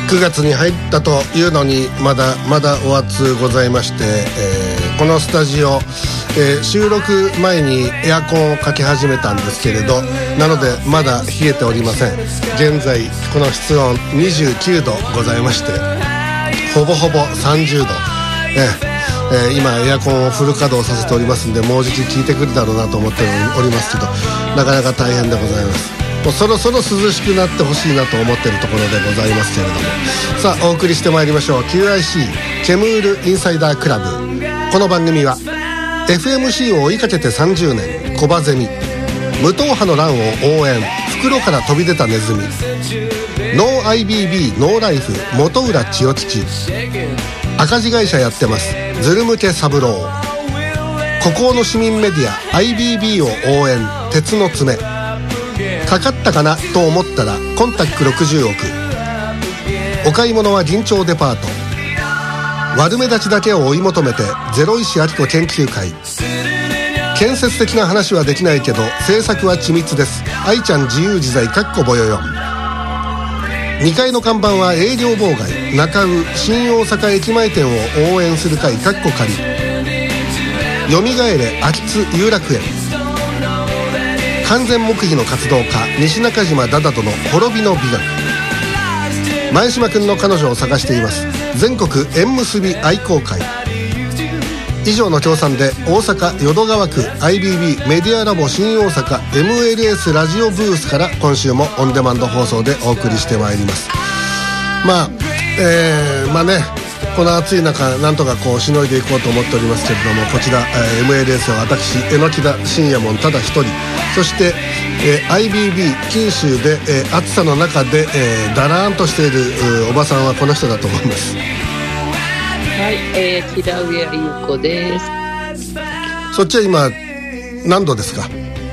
9月に入ったというのにまだお暑ございまして、このスタジオ、収録前にエアコンをかけ始めたんですけれど、なのでまだ冷えておりません。現在この室温29度ございまして、ほぼ30度、今エアコンをフル稼働させておりますんで、もうじき効いてくるだろうなと思っておりますけど、なかなか大変でございます。もうそろそろ涼しくなってほしいなと思っているところでございますけれども、さあお送りしてまいりましょう。 QIC ケムールインサイダークラブ。この番組は FMC を追いかけて30年コバゼミ、無党派の乱を応援、袋から飛び出たネズミ、ノー IBB ノーライフ元浦千代吉、赤字会社やってますズル向け三郎、孤高の市民メディア IBB を応援鉄の爪、かかったかなと思ったらコンタック60億、お買い物は銀町デパート、悪目立ちだけを追い求めてゼロ石明子研究会、建設的な話はできないけど政策は緻密です、愛ちゃん自由自在かっこぼよよん。2階の看板は営業妨害、中尾新大阪駅前店を応援する会かっこ仮、よみがえれ秋津有楽園、完全黙秘の活動家西中島ダダとの滅びの美学、前島君の彼女を探しています全国縁結び愛好会。以上の協賛で大阪淀川区 IBB メディアラボ新大阪 MLS ラジオブースから今週もオンデマンド放送でお送りしてまいります。まあね、この暑い中なんとかこうしのいでいこうと思っておりますけれども、こちら、MLS は私榎田信也門ただ一人、そして、IBB 九州で、暑さの中で、だらーんとしているおばさんはこの人だと思います。 はい、木田上優子です。 そっちは今何度ですか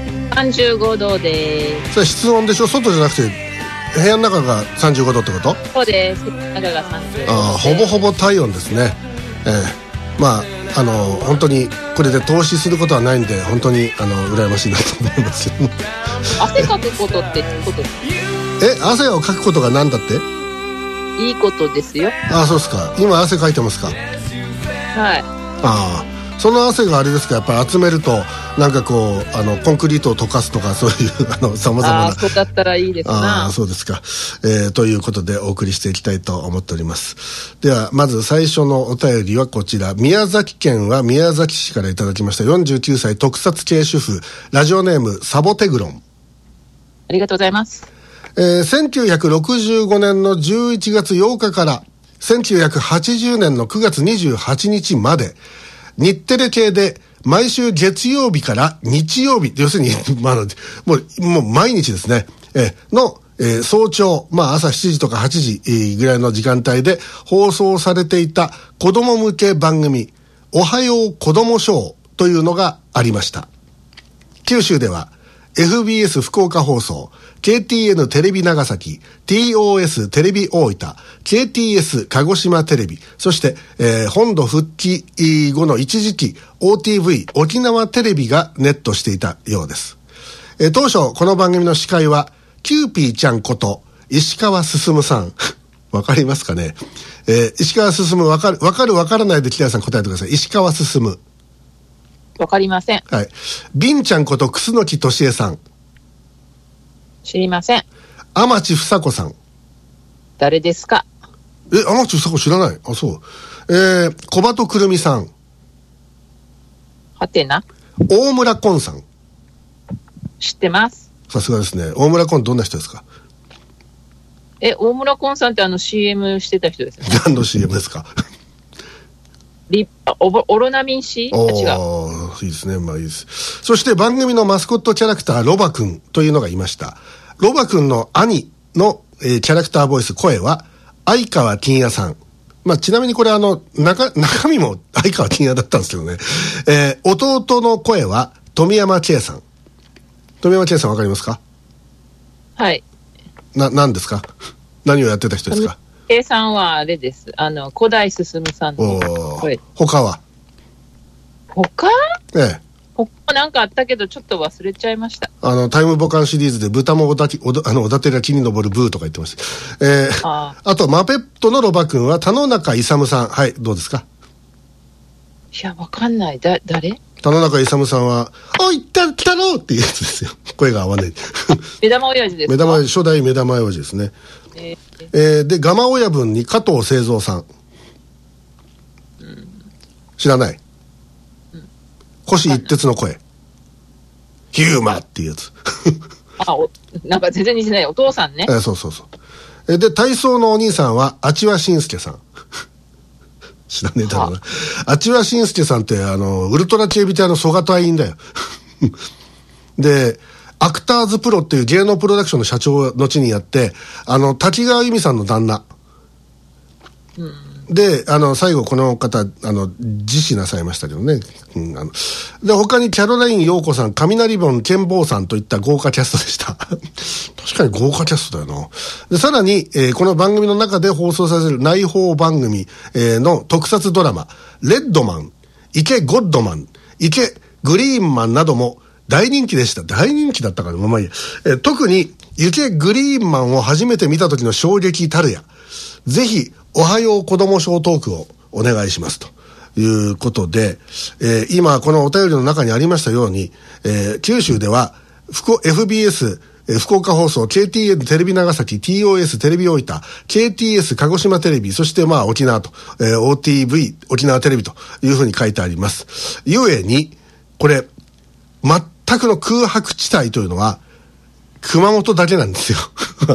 ？35度です。 それ室温でしょ、外じゃなくて部屋の中が35度ってこと？ そうです。部屋の中が35度。 ほぼほぼ体温ですね。まあ本当にこれで投資することはないんで、本当に羨ましいなと思いますよ。 汗かくことっていいことですか？ 汗をかくことが何だって？ いいことですよ。 そうですか。今汗かいてますか？ はい。 その汗があれですか、やっぱり集めるとなんかこうコンクリートを溶かすとか、そういうさまざまな。 そうだったらいいですな。 そうですか。ということでお送りしていきたいと思っております。ではまず最初のお便りはこちら。宮崎県は宮崎市からいただきました。49歳特撮系主婦、ラジオネームサボテグロン。 ありがとうございます。 1965年の11月8日から1980年の9月28日まで日テレ系で毎週月曜日から日曜日、要するに、もう毎日ですね、の、早朝、朝7時とか8時ぐらいの時間帯で放送されていた子供向け番組、おはよう子供ショーというのがありました。九州では FBS 福岡放送、KTN テレビ長崎、TOS テレビ大分、KTS 鹿児島テレビ、そして、本土復帰後の一時期 OTV 沖縄テレビがネットしていたようです。当初この番組の司会はキューピーちゃんこと石川進さんわかりますかね？石川進わかるわからないで北谷さん答えてください。石川進。 わかりません。 はい。ビンちゃんこと楠木俊恵さん。 知りません。 天地房子さん。 誰ですか？ 天地房子知らない？そう。小鳩くるみさん。 はてな。 大村崑さん。 知ってます。 さすがですね。大村崑どんな人ですか？ 大村崑さんってCM してた人ですよね。 何の CM ですか？ オロナミン C？ 違う。 いいですね。いいです。そして番組のマスコットキャラクターロバくんというのがいました。ロバくんの兄の、キャラクターボイス声は相川金也さん。ちなみにこれ中身も相川金也だったんですけどね。弟の声は富山圭さん。富山圭さんわかりますか？はい。何ですか？何をやってた人ですか？ 圭さんはあれです。古代進さんの声。 他は？ 他？ なんかあったけど、ちょっと忘れちゃいました。 タイムボカンシリーズで豚もおだてが木に登るブーとか言ってました。あと、マペットのロバ君は田野中勇さん。はい、どうですか？ いや、わかんない。誰？ 田野中勇さんは、おい、来たろっていうやつですよ。声が合わない。 目玉親父ですか？ 初代目玉親父ですね。で、ガマ親分に加藤清三さん。知らない？星一徹の声。ヒューマっていうやつ。 なんか全然似てない。お父さんね。 そうそうそう。で、体操のお兄さんは、あちわしんすけさん。知らねえだろうな。あちわしんすけさんって、ウルトラ警備隊の曽我隊員だよ。で、アクターズプロっていう芸能プロダクションの社長を後にやって、滝川由美さんの旦那。で、最後この方、自死なさいましたけどね。で、他にキャロライン陽子さん、雷門健坊さんといった豪華キャストでした。確かに豪華キャストだよな。で、さらに、この番組の中で放送される内報番組、の特撮ドラマ、レッドマン、池ゴッドマン、池グリーンマンなども大人気でした。大人気だったから、まあいいや。特に、池グリーンマンを初めて見た時の衝撃たるや。ぜひ、おはよう子どもショートークをお願いしますということで、今このお便りの中にありましたように、九州ではFBS、福岡放送、KTN テレビ長崎、TOS テレビ大分、KTS 鹿児島テレビ、そしてまあ沖縄と、OTV 沖縄テレビというふうに書いてあります。ゆえに、これ、全くの空白地帯というのは、熊本だけなんですよ。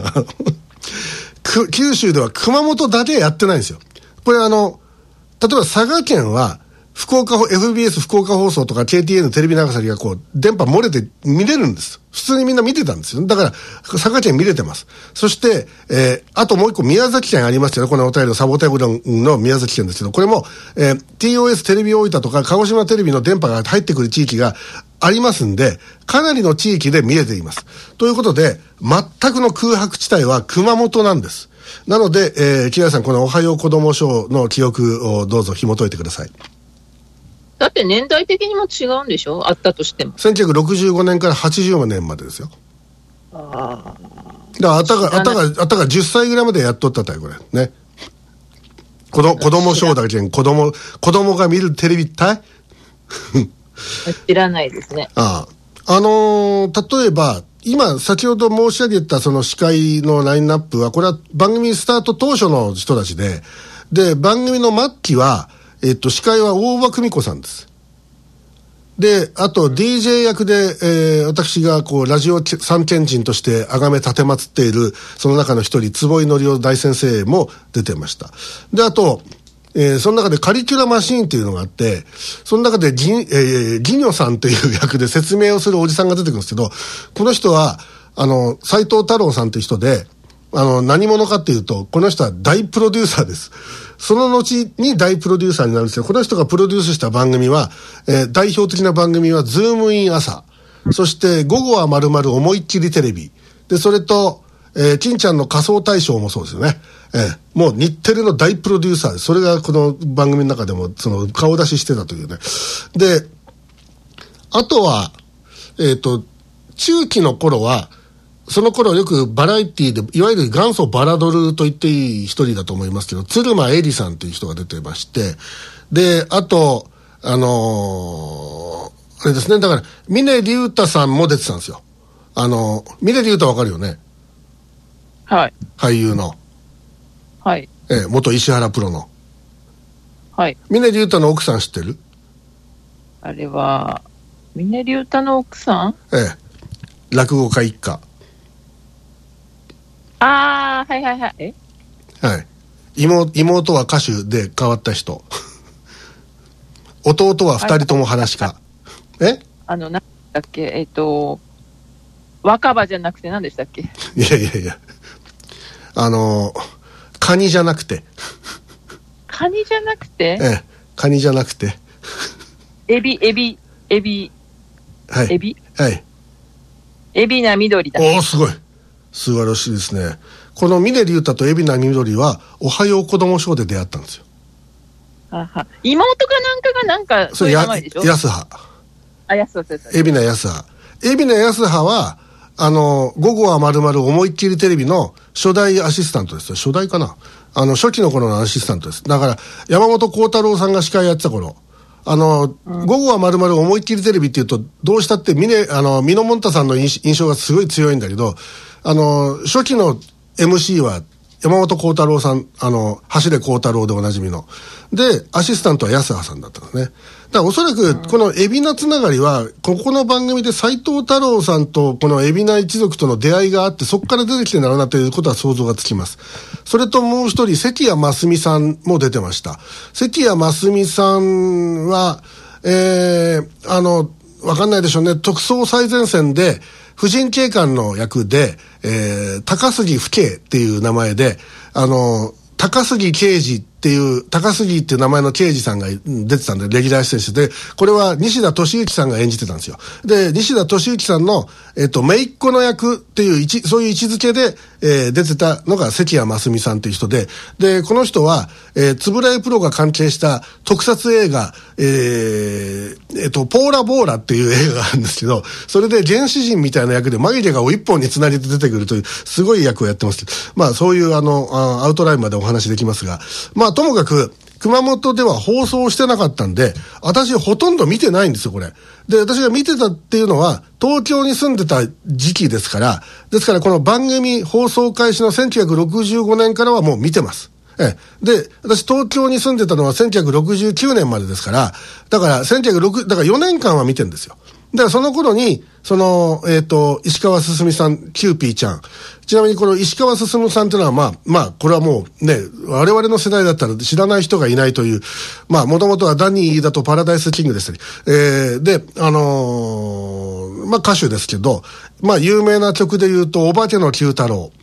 九州では熊本だけやってないんですよ。これ例えば佐賀県は、FBS 福岡放送とか KTN テレビ長崎がこう、電波漏れて見れるんです。普通にみんな見てたんですよ。だから、佐賀県見れてます。そして、あともう一個宮崎県ありますよね。このお便りのサボテンの宮崎県ですけど、これも、TOS テレビ大分とか鹿児島テレビの電波が入ってくる地域がありますんで、かなりの地域で見れています。ということで、全くの空白地帯は熊本なんです。なので、木原さん、このおはよう子どもショーの記憶をどうぞ紐解いてください。 だって年代的にも違うんでしょ？あったとしても。 1965年から80年までですよ。だからあたが10歳ぐらいまでやっとったたい、これ。ね。子供ショーだけん、子供が見るテレビたい知らないですね。 例えば、今、先ほど申し上げたその司会のラインナップは、これは番組スタート当初の人たちで、番組の末期は、司会は大場久美子さんです。で、あと DJ 役で、私がこう、ラジオ三賢人として崇め立てまつっている、その中の一人、坪井紀夫大先生も出てました。で、あと、その中でカリキュラマシーンっていうのがあって、その中でギニョさんという役で説明をするおじさんが出てくるんですけど、この人は、斉藤太郎さんという人で、何者かっていうと、この人は大プロデューサーです。その後に大プロデューサーになるんですよ。この人がプロデュースした番組は、代表的な番組は、ズームイン朝。そして、午後は〇〇思いっきりテレビ。で、それと、金ちゃんの仮想大賞もそうですよね。もう日テレの大プロデューサーです。それがこの番組の中でも、顔出ししてたというね。で、あとは、中期の頃は、その頃よくバラエティで、いわゆる元祖バラドルと言っていい一人だと思いますけど、鶴間恵里さんという人が出てまして、で、あと、あれですね、だから、峰竜太さんも出てたんですよ。峰竜太わかるよね？ はい。 俳優の。 はい。 元石原プロの。 はい。 峰竜太の奥さん知ってる？ あれは、峰竜太の奥さん？ 落語家一家。 はいはいはい。 はい。妹は歌手で変わった人。弟は二人とも話し家。 なんだっけ、若葉じゃなくて何でしたっけ？ いや。カニじゃなくて。 カニじゃなくて？ カニじゃなくて。 エビ。 はい。 エビ？ はい。 海老名緑だ。 おー、すごい。素晴らしいですね。この峰竜太と海老名緑は、おはよう子どもショーで出会ったんですよ。 妹かなんかがそういう名前でしょ？ 安葉。 安葉先生。 海老名康葉。海老名康葉は、午後はまるまる思いっきりテレビの初代アシスタントですよ。初代かな。初期の頃のアシスタントです。だから、山本幸太郎さんが司会やってた頃。午後はまるまる思いっきりテレビっていうと、どうしたってミノモンタさんの印象がすごい強いんだけど、初期の MC は山本幸太郎さん、走れ幸太郎でおなじみの。で、アシスタントは安葉さんだったのね。だからおそらく、この海老名つながりは、ここの番組で斉藤太郎さんとこの海老名一族との出会いがあって、そこから出てきてんだろうなということは想像がつきます。それともう一人、関谷真澄さんも出てました。関谷真澄さんは、わかんないでしょうね。特捜最前線で、婦人警官の役で、高杉府警っていう名前で、高杉刑事っていう、高杉っていう名前の刑事さんが出てたんで、レギュラー出演してて、これは西田敏行さんが演じてたんですよ。で、西田敏行さんの、姪っ子の役っていうそういう位置づけで、出てたのが関谷真澄さんっていう人で、で、この人は、円谷プロが関係した特撮映画、ポーラボーラっていう映画があるんですけど、それで原始人みたいな役で眉毛が一本につなげて出てくるという、すごい役をやってます。まあ、そういうアウトラインまでお話できますが、まあ、ともかく、熊本では放送してなかったんで、私ほとんど見てないんですよ、これ。で、私が見てたっていうのは、東京に住んでた時期ですから、ですからこの番組放送開始の1965年からはもう見てます。で、私東京に住んでたのは1969年までですから、だから4年間は見てるんですよ。だからその頃に、石川進さん、キューピーちゃん。ちなみにこの石川進さんというのは、まあ、これはもうね、我々の世代だったら知らない人がいないという、まあ、もともとはダニーだとパラダイスキングでしたり、で、まあ、歌手ですけど、まあ、有名な曲で言うと、お化けの九太郎。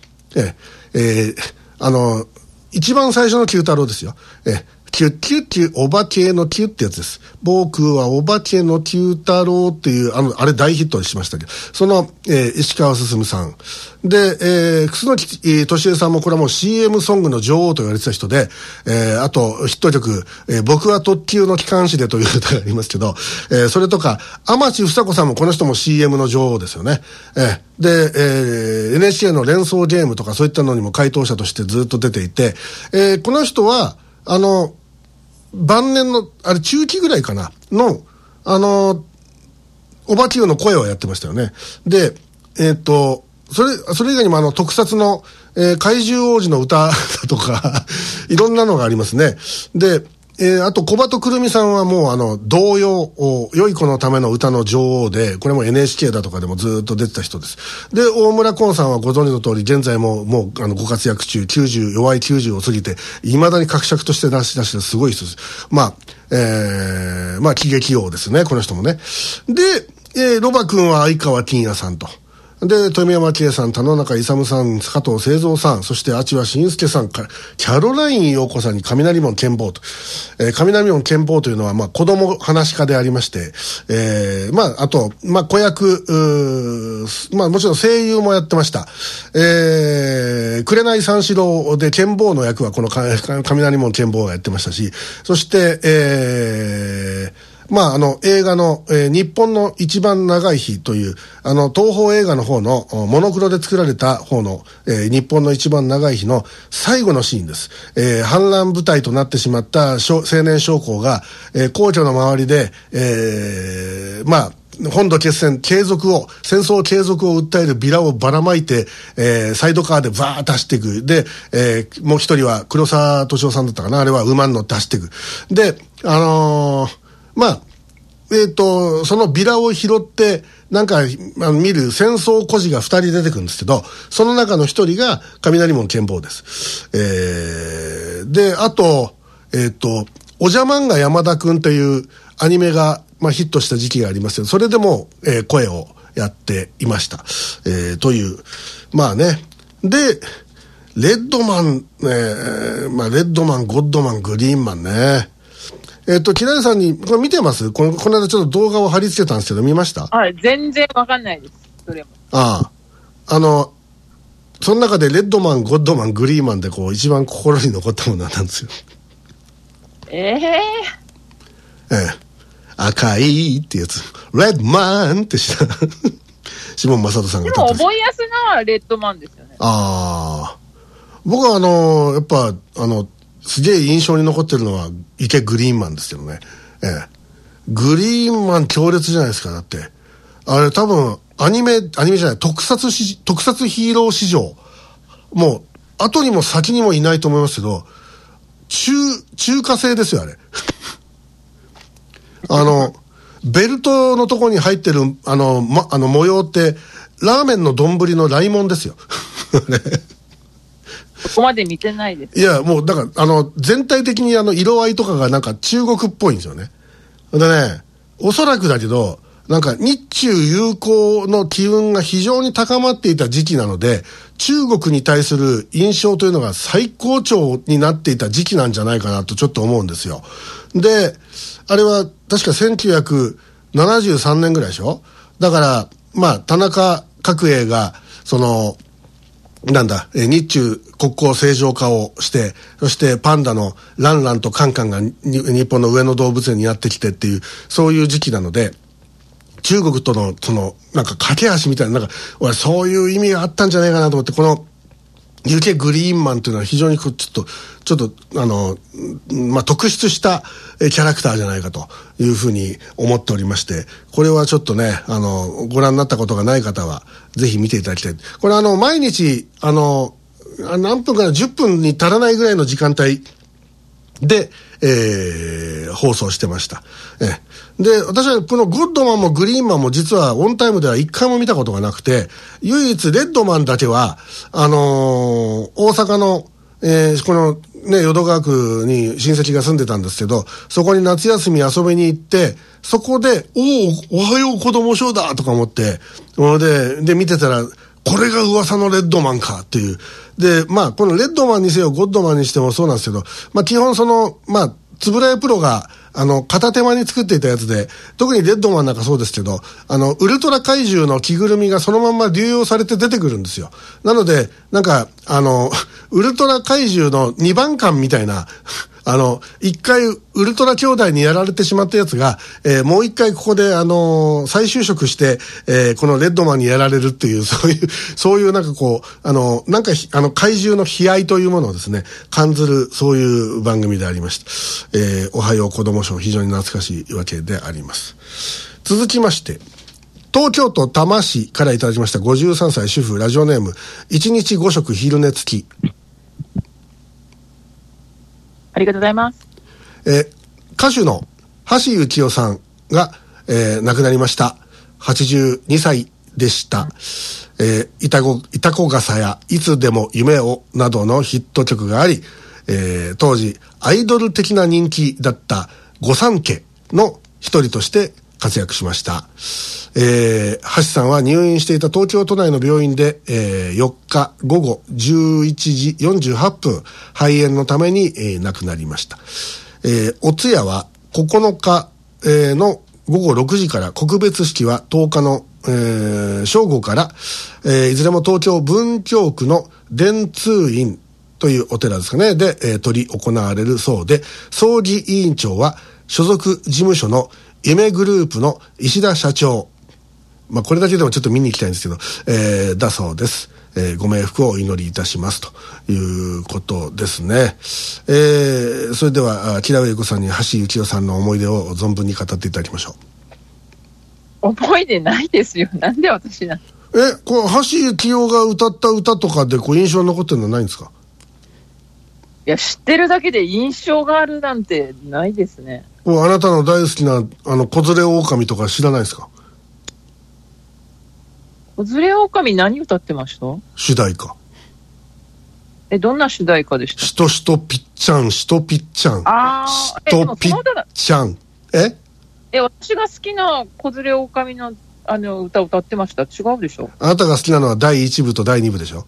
一番最初の九太郎ですよ。キュッキュッキュ、お化けのキュってやつです。僕はお化けの九太郎っていう、あれ大ヒットしましたけど、その、石川進さん。で、楠木敏恵さんもこれはもう CM ソングの女王と言われてた人で、あと、ヒット曲、僕は特急の機関士でという歌がありますけど、それとか、天地房子さんもこの人も CM の女王ですよね。で、NHK の連想ゲームとかそういったのにも回答者としてずっと出ていて、この人は、晩年の、あれ中期ぐらいかなの、おばきゅうの声をやってましたよね。で、それ以外にも特撮の、怪獣王子の歌だとか、いろんなのがありますね。で、あと、小鳩くるみさんはもう童謡、良い子のための歌の女王で、これも NHK だとかでもずっと出てた人です。で、大村崑さんはご存知の通り、現在もご活躍中、弱い90を過ぎて、未だに格尺として出してすごい人です。まあ、まあ、喜劇王ですね、この人もね。で、ロバ君は相川金也さんと。で、富山圭さん、田中勇さん、加藤清三さん、そして千葉真介さんから、キャロライン陽子さんに雷門剣坊と。雷門剣坊というのは、まあ、子供話し家でありまして、まあ、あと、まあ、子役、まあ、もちろん声優もやってました。紅三四郎で剣坊の役はこの雷門剣坊がやってましたし、そして、まあ、映画の、日本の一番長い日という、東宝映画の方の、モノクロで作られた方の、日本の一番長い日の最後のシーンです。反乱部隊となってしまった青年将校が、皇居の周りで、まあ、本土決戦戦争継続を訴えるビラをばらまいて、サイドカーでバーッと走っていく。で、もう一人は黒沢敏夫さんだったかな、あれは馬に乗って走っていく。で、まあ、そのビラを拾って、なんか、見る戦争孤児が2人出てくるんですけど、その中の1人が雷門剣坊です。で、あと、おじゃまんが山田くんというアニメが、まあ、ヒットした時期がありますけど、それでも、声をやっていました。という、まあね。で、レッドマン、まあ、レッドマン、ゴッドマン、グリーンマンね。木田さんに、これ見てます？この間ちょっと動画を貼り付けたんですけど、見ました？ はい、全然わかんないです。どれも。 ああ。その中でレッドマン、ゴッドマン、グリーンマンでこう、一番心に残ったものなんですよ。明赤いってやつ。レッドマンってした。シモン正人さんが歌ってでも覚えやすいのはレッドマンですよね。 ああ。僕はやっぱ、すげえ印象に残ってるのは、池グリーンマンですけどね。グリーンマン強烈じゃないですか、だって。あれ多分、アニメじゃない、特撮ヒーロー史上、もう、後にも先にもいないと思いますけど、中華製ですよ、あれ。ベルトのところに入ってる、模様って、ラーメンの丼の来門ですよ。 そこまで見てないです。 いや、もう、だから、全体的に色合いとかがなんか中国っぽいんですよね。でね、おそらくだけど、なんか日中友好の機運が非常に高まっていた時期なので、中国に対する印象というのが最高潮になっていた時期なんじゃないかなとちょっと思うんですよ。で、あれは確か1973年ぐらいでしょ。だから、まあ、田中角栄が、日中国交正常化をして、そしてパンダのランランとカンカンが日本の上野動物園にやってきてっていう、そういう時期なので、中国との、なんか架け橋みたいな、なんか、俺そういう意味があったんじゃないかなと思って、この、ユケ・グリーンマンというのは非常にちょっと、特筆したキャラクターじゃないかというふうに思っておりまして、これはちょっとね、ご覧になったことがない方は、ぜひ見ていただきたい。これ毎日、何分から10分に足らないぐらいの時間帯で、放送してました。で、私はこのグッドマンもグリーンマンも実はオンタイムでは一回も見たことがなくて、唯一レッドマンだけは、大阪の、このね、淀川区に親戚が住んでたんですけど、そこに夏休み遊びに行って、そこで、おはよう子供ショーだとか思って、で、見てたら、これが噂のレッドマンかっていう。で、まあ、このレッドマンにせよ、ゴッドマンにしてもそうなんですけど、まあ、基本つぶらやプロが、片手間に作っていたやつで、特にレッドマンなんかそうですけど、ウルトラ怪獣の着ぐるみがそのまんま流用されて出てくるんですよ。なので、なんか、ウルトラ怪獣の2番艦みたいな、一回ウルトラ兄弟にやられてしまったやつが、もう一回ここで再就職して、このレッドマンにやられるっていう、そういうなんかこう、なんか怪獣の悲哀というものをですね、感ずる、そういう番組でありました。おはよう子供賞、非常に懐かしいわけであります。続きまして、東京都多摩市からいただきました53歳主婦、ラジオネーム、1日5食昼寝付き。 ありがとうございます。 歌手の橋幸夫さんが、亡くなりました。82歳でした。いたこ傘やいつでも夢をなどのヒット曲があり、当時アイドル的な人気だった御三家の一人として活躍しました。橋さんは入院していた東京都内の病院で、4日午後11時48分、肺炎のために、亡くなりました。お通夜は9日、の午後6時から、告別式は10日の、正午から、いずれも東京文京区の伝通院というお寺ですかね、で、執り行われるそうで、葬儀委員長は所属事務所の夢グループの石田社長、まあこれだけでもちょっと見に行きたいんですけど、だそうです。ご冥福をお祈りいたしますということですね。それでは木田上子さんに橋幸夫さんの思い出を存分に語っていただきましょう。思い出ないですよ。なんで私なんこの橋幸夫が歌った歌とかで印象に残ってるのはないんですか？ いや、知ってるだけで印象があるなんてないですね。 あなたの大好きな子連れ狼とか知らないですか？ 子連れ狼何歌ってました？ 主題歌。 どんな主題歌でした？ しとしとぴっちゃん、しとぴっちゃん。しとぴっちゃん。 私が好きな子連れ狼の歌歌ってました。違うでしょ？ あなたが好きなのは第1部と第2部でしょ？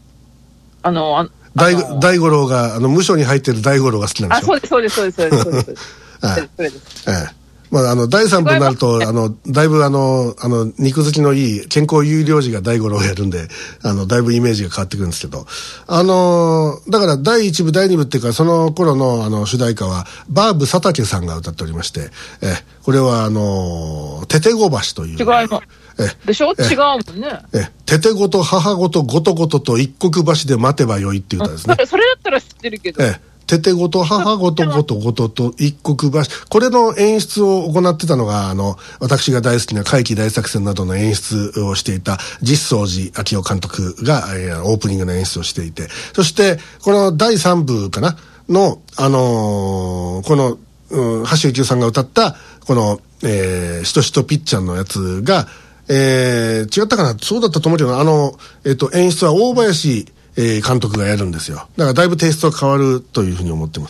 大五郎が無所に入ってる大五郎が好きなんでしょ？ そうです。それです。 第3部になると、だいぶ肉付きのいい健康有料児が大五郎をやるんで、だいぶイメージが変わってくるんですけど、だから第1部、第2部っていうか、その頃の主題歌は、バーブ佐竹さんが歌っておりまして、これはテテゴ橋という。 違います。でしょ？違うもんね。 テテごと母ごとごとごとと一国橋で待てばよいっていう歌ですね。 それだったら知ってるけど。 テテごと母ごとごとごとと一国橋。これの演出を行ってたのが、私が大好きな怪奇大作戦などの演出をしていた実相寺明夫監督が、オープニングの演出をしていて、そして、この第3部かなの、この、橋幸夫さんが歌った、この、しとしとぴっちゃんのやつが、違ったかな、そうだったと思うけど、演出は大林、監督がやるんですよ。だからだいぶテイストが変わるというふうに思ってます。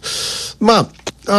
例えば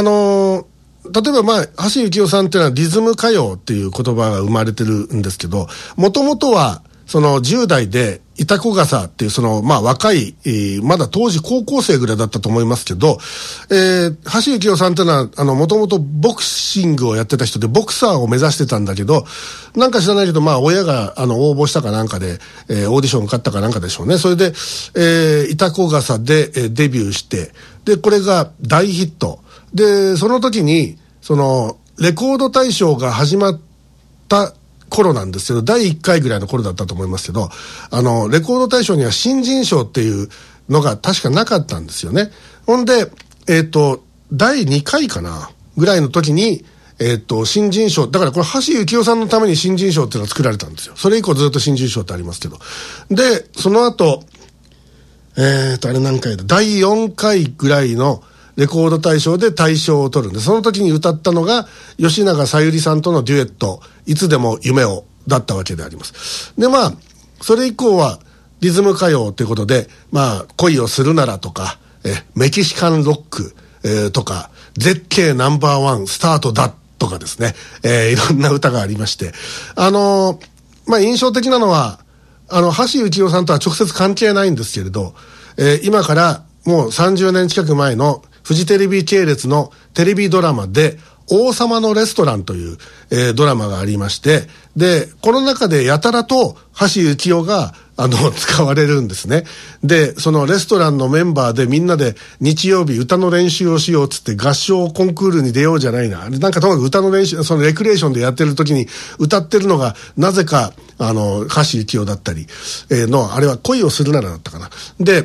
橋幸夫さんっていうのはリズム歌謡っていう言葉が生まれてるんですけど、もともとは、その10代で、板子笠っていう若い、まだ当時高校生ぐらいだったと思いますけど、橋幸夫さんっていうのは、もともとボクシングをやってた人で、ボクサーを目指してたんだけど、なんか知らないけど、親が、応募したかなんかで、オーディション受かったかなんかでしょうね。それで、板子笠で、デビューして、で、これが大ヒット。で、その時に、レコード大賞が始まった頃なんですけど、第1回ぐらいの頃だったと思いますけど、レコード大賞には新人賞っていうのが確かなかったんですよね。ほんで、第2回かなぐらいの時に、新人賞、だからこれ橋幸夫さんのために新人賞っていうのが作られたんですよ。それ以降ずっと新人賞ってありますけど。で、その後、あれ何回だ、第4回ぐらいのレコード大賞で大賞を取るんで、その時に歌ったのが吉永小百合さんとのデュエット、いつでも夢をだったわけであります。で、それ以降はリズム歌謡ということで、恋をするならとか、メキシカンロック、とか、絶景ナンバーワンスタートだとかですね、いろんな歌がありまして、印象的なのは、橋幸夫さんとは直接関係ないんですけれど、今からもう30年近く前のフジテレビ系列のテレビドラマで、王様のレストランという、ドラマがありまして、で、この中でやたらと橋幸夫が、使われるんですね。で、そのレストランのメンバーでみんなで日曜日歌の練習をしようっつって合唱コンクールに出ようじゃないな。なんかともかく歌の練習、そのレクレーションでやってる時に歌ってるのが、なぜか、橋幸夫だったり、あれは恋をするならだったかな。で、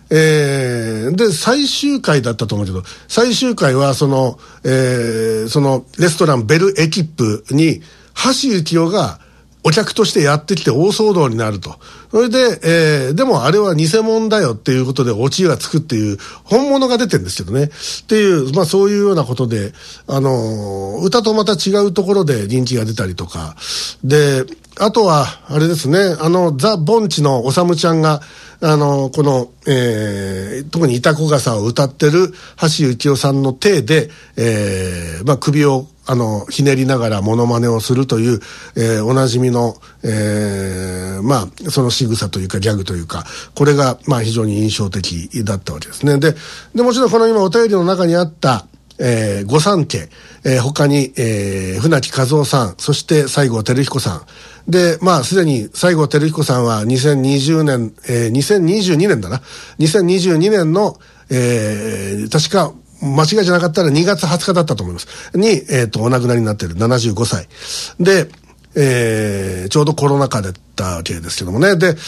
最終回だったと思うけど、最終回はそのレストランベルエキップに、橋幸夫がお客としてやってきて大騒動になると。それで、でもあれは偽物だよっていうことでオチがつくっていう、本物が出てるんですけどね。っていう、そういうようなことで、歌とまた違うところで人気が出たりとか。で、あとは、あれですね、ザ・ボンチのおさむちゃんが、この、特に板子笠を歌ってる橋幸夫さんの体で、首を、ひねりながらモノマネをするという、おなじみの、その仕草というかギャグというか、これが、非常に印象的だったわけですね。で、もちろんこの今お便りの中にあった、御三家、他に、船木和夫さん、そして西郷輝彦さん。で、すでに西郷輝彦さんは2020年、2022年だな。2022年の、確か、間違いじゃなかったら2月20日だったと思います。に、お亡くなりになっている75歳。で、ちょうどコロナ禍だったわけですけどもね。で、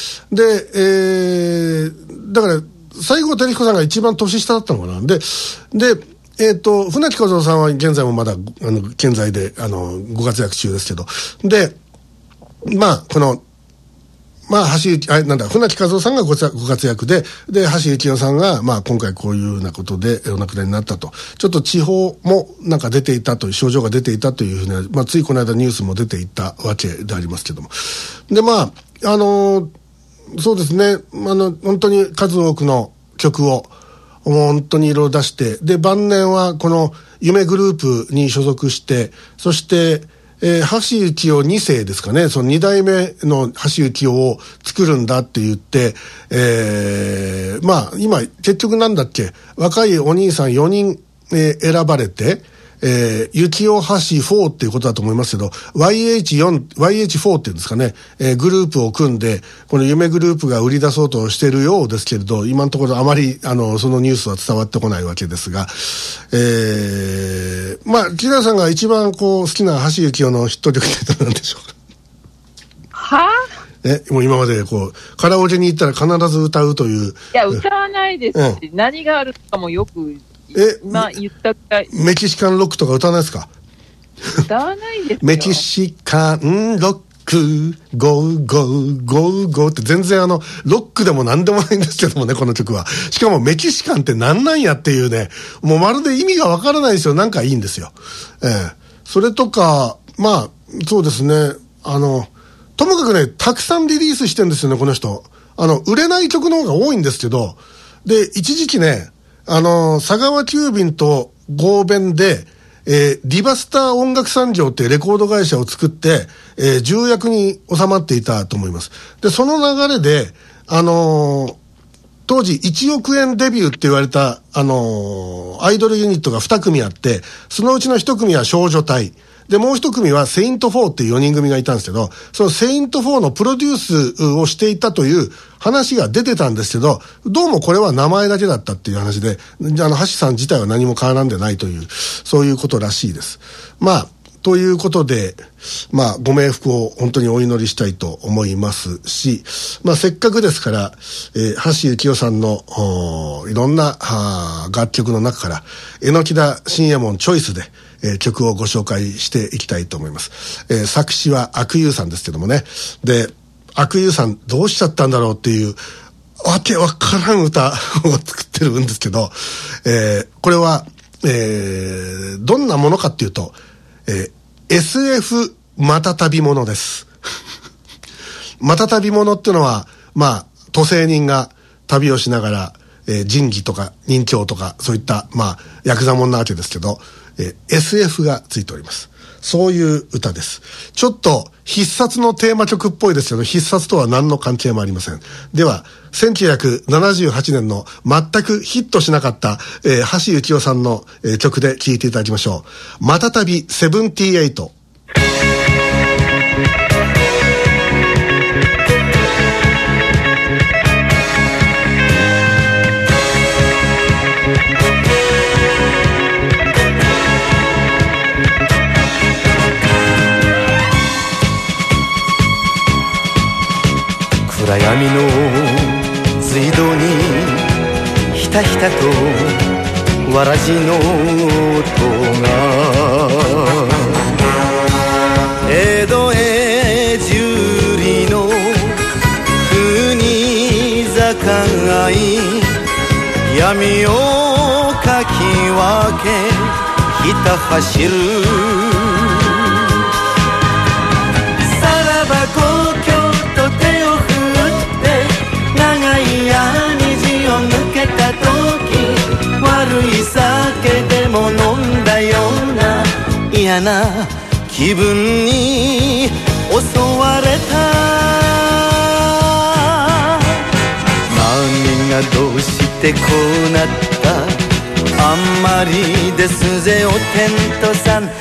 だから、西郷輝彦さんが一番年下だったのかな。で、船木和夫さんは現在もまだ、健在で、ご活躍中ですけど。で、この、船木和夫さんがご活躍で、橋幸夫さんが、今回こういうようなことでお亡くなりになったと。ちょっと地方もなんか出ていたという、症状が出ていたというふうな、ついこの間ニュースも出ていたわけでありますけども。で、そうですね、本当に数多くの曲を、本当にいろいろ出して、で、晩年はこの夢グループに所属して、そして、橋幸夫2世ですかね、その2代目の橋幸夫を作るんだって言って、今、結局なんだっけ、若いお兄さん4人、選ばれて、 幸男橋4っていうことだと思いますけど、YH4、YH4 っていうんですかね、グループを組んで、この夢グループが売り出そうとしているようですけれど、今のところあまり、そのニュースは伝わってこないわけですが、まあ、木田さんが一番好きな橋幸夫のヒット曲って何でしょうか。 はぁ、 もう今までカラオケに行ったら必ず歌うという。 いや、歌わないですし、何があるかもよく、今言ったくらい。 メキシカンロックとか歌わないですか？ 歌わないですよ。 メキシカンロック、ゴーゴーゴーゴーって全然ロックでも何でもないんですけどもね、この曲は。しかもメキシカンって何なんやっていうね、もうまるで意味がわからないですよ。なんかいいんですよ。それとか、まあ、そうですね、ともかくね、たくさんリリースしてるんですよね、この人。売れない曲の方が多いんですけど、で、一時期ね、佐川急便と合弁で、リバスター音楽産業っていうレコード会社を作って、重役に収まっていたと思います。で、その流れで、当時1億円デビューって言われた、アイドルユニットが2組あって、そのうちの1組は少女隊。で、もう一組はセイント4っていう4人組がいたんですけど、そのセイント4のプロデュースをしていたという話が出てたんですけど、どうもこれは名前だけだったっていう話で、橋さん自体は何も絡んでないという、そういうことらしいです。まあ、ということで、まあ、ご冥福を本当にお祈りしたいと思いますし、まあ、せっかくですから、橋幸夫さんのいろんな楽曲の中から、榎田信右衛門チョイスで、曲をご紹介していきたいと思います。作詞は阿久悠さんですけどもね。で、阿久悠さんどうしちゃったんだろうっていう、わけわからん歌を作ってるんですけど、これは、どんなものかっていうと、SF また旅物です。また旅物っていうのは、まあ、都政人が旅をしながら、人事とか任教とか、そういった、まあ、ヤクザもんなわけですけど、SF がついております。そういう歌です。ちょっと必殺のテーマ曲っぽいですけど、必殺とは何の関係もありません。では、1978年の全くヒットしなかった、橋幸夫さんの、曲で聴いていただきましょう。またたび78。 暗闇の水道にひたひたとわらじの音が江戸へ十里の国境闇をかき分けひた走るさらば故郷と手を振長い虹を抜けた時悪い酒でも飲んだような嫌な気分に襲われた何がどうしてこうなったあんまりですぜお天道さん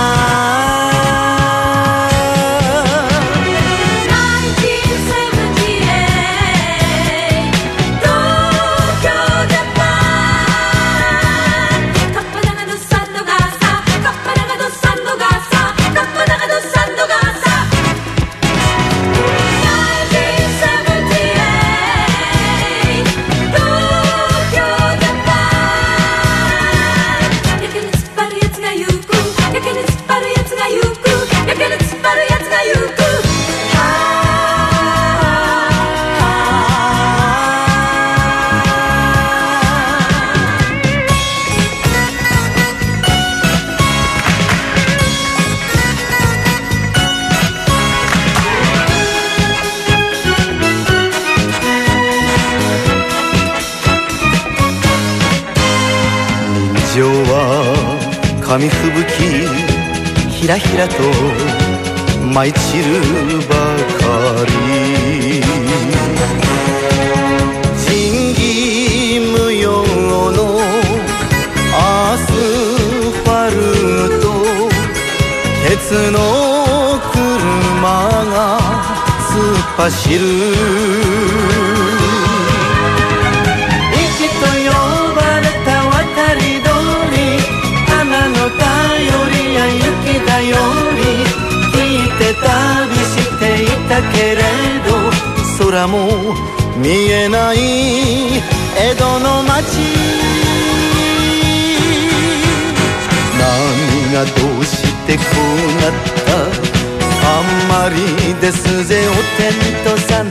紙吹雪ひらひらと舞い散るばかり仁義無用のアスファルスの車が突っ走る駅と呼ばれた渡り鳥花の便りや雪だより聞いて旅していたけれど空も見えない江戸の街何がどうしてこうなったあんまりですぜお天道さん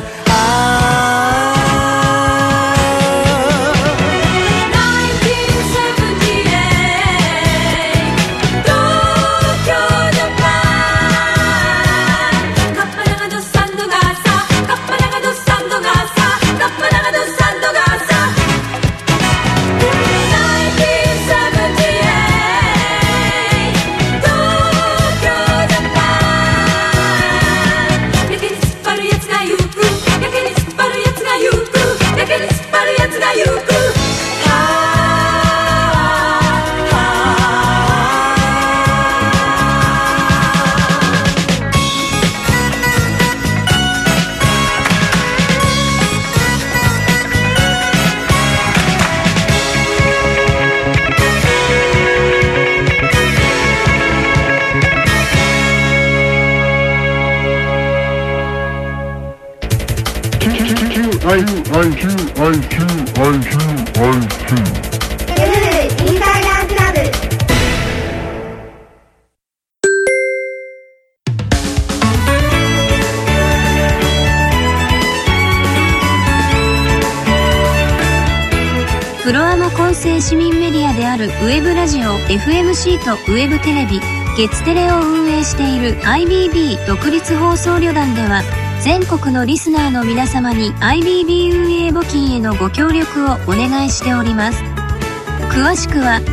プロアマ混成市民メディアであるウェブラジオ FMC とウェブテレビ月テレを運営している IBB 独立放送旅団では全国のリスナーの皆様に IBB 運営募金へのご協力をお願いしております。詳しくは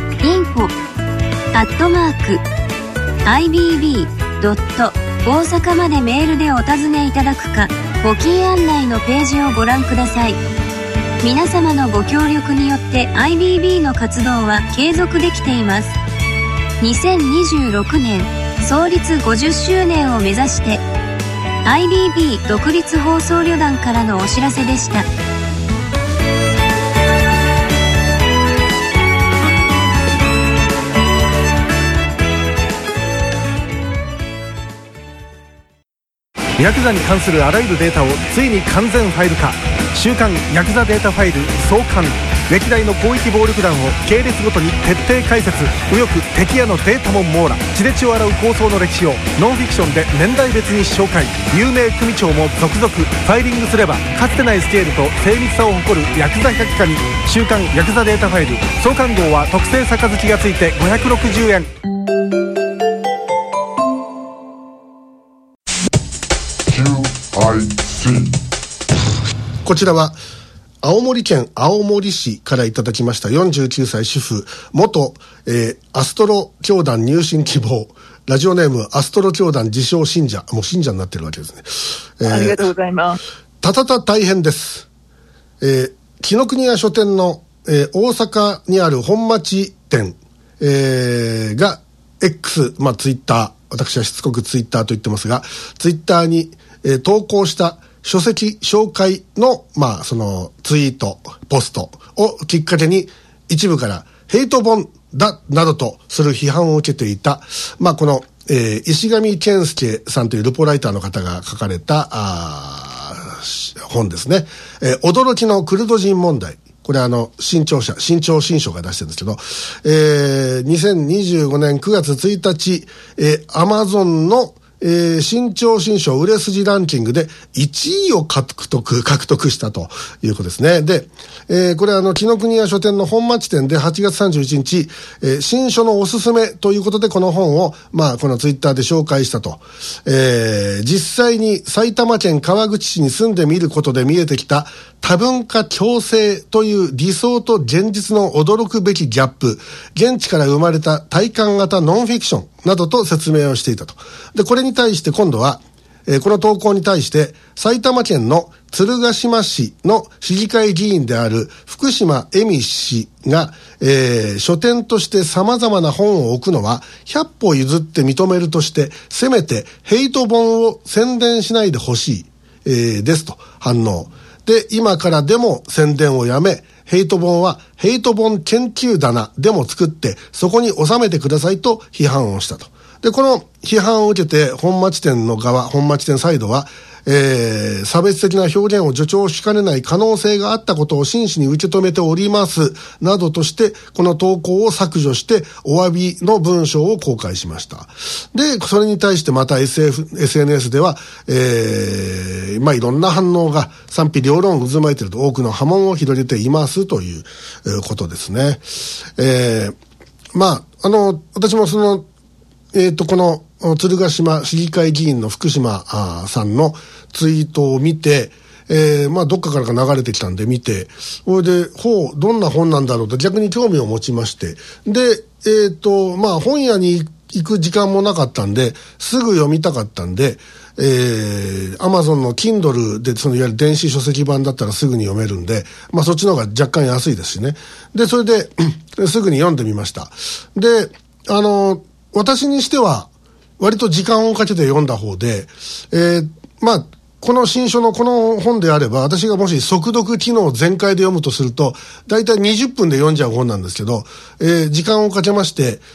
info@ibb. 大阪までメールでお尋ねいただくか募金案内のページをご覧ください。皆様のご協力によって IBB の活動は継続できています。2026年創立50周年を目指して IBB 独立放送旅団からのお知らせでした。 ヤクザに関するあらゆるデータをついに完全ファイル化。週刊ヤクザデータファイル創刊。歴代の広域暴力団を系列ごとに徹底解説。右翼敵屋のデータも網羅。血で血を洗う抗争の歴史をノンフィクションで年代別に紹介。有名組長も続々。ファイリングすればかつてないスケールと精密さを誇るヤクザ百科に。週刊ヤクザデータファイル創刊号は特製杯がついて560円。 こちらは青森県青森市からいただきました49歳主婦元、アストロ教団入信希望ラジオネームアストロ教団自称信者、もう信者になってるわけですね。 ありがとうございます。 大変です。紀ノ国屋書店の、大阪にある本町店、が X、ツイッター、私はしつこくツイッターと言ってますが、ツイッターに、投稿した書籍紹介の、そのツイート、ポストをきっかけに一部からヘイト本だなどとする批判を受けていた、この、石上健介さんというルポライターの方が書かれた本ですね。驚きのクルド人問題。これ新潮新書が出してるんですけど、2025年9月1日、アマゾンの新潮新書売れ筋ランキングで1位を獲得したということですね。で、これ紀ノ国屋書店の本町店で8月31日、新書のおすすめということでこの本を、このツイッターで紹介したと。実際に埼玉県川口市に住んでみることで見えてきた多文化共生という理想と現実の驚くべきギャップ、現地から生まれた体感型ノンフィクションなどと説明をしていたと。で、これに対して今度は、 この投稿に対して埼玉県の鶴ヶ島市の市議会議員である福島恵美氏が、書店として様々な本を置くのは100歩譲って認めるとして、せめてヘイト本を宣伝しないでほしい、ですと反応で、今からでも宣伝をやめ、ヘイト本はヘイト本研究棚でも作ってそこに収めてくださいと批判をしたと。で、この批判を受けて本町店の側、本町店サイドは、差別的な表現を助長しかねない可能性があったことを真摯に受け止めておりますなどとして、この投稿を削除してお詫びの文章を公開しました。で、それに対してまた SNS では、まあいろんな反応が賛否両論渦巻いていると、多くの波紋を広げていますということですね。まあ私もそのこの鶴ヶ島市議会議員の福島さんのツイートを見て、まあどっかからか流れてきたんで見て、それでどんな本なんだろうと逆に興味を持ちまして、でまあ本屋に行く時間もなかったんで、すぐ読みたかったんで、Amazon の Kindle でそのいわゆる電子書籍版だったらすぐに読めるんで、まあそっちの方が若干安いですしね。で、それですぐに読んでみました。で、私にしては割と時間をかけて読んだ方で、まあこの新書のこの本であれば、私がもし速読機能全開で読むとするとだいたい20分で読んじゃう本なんですけど、時間をかけまして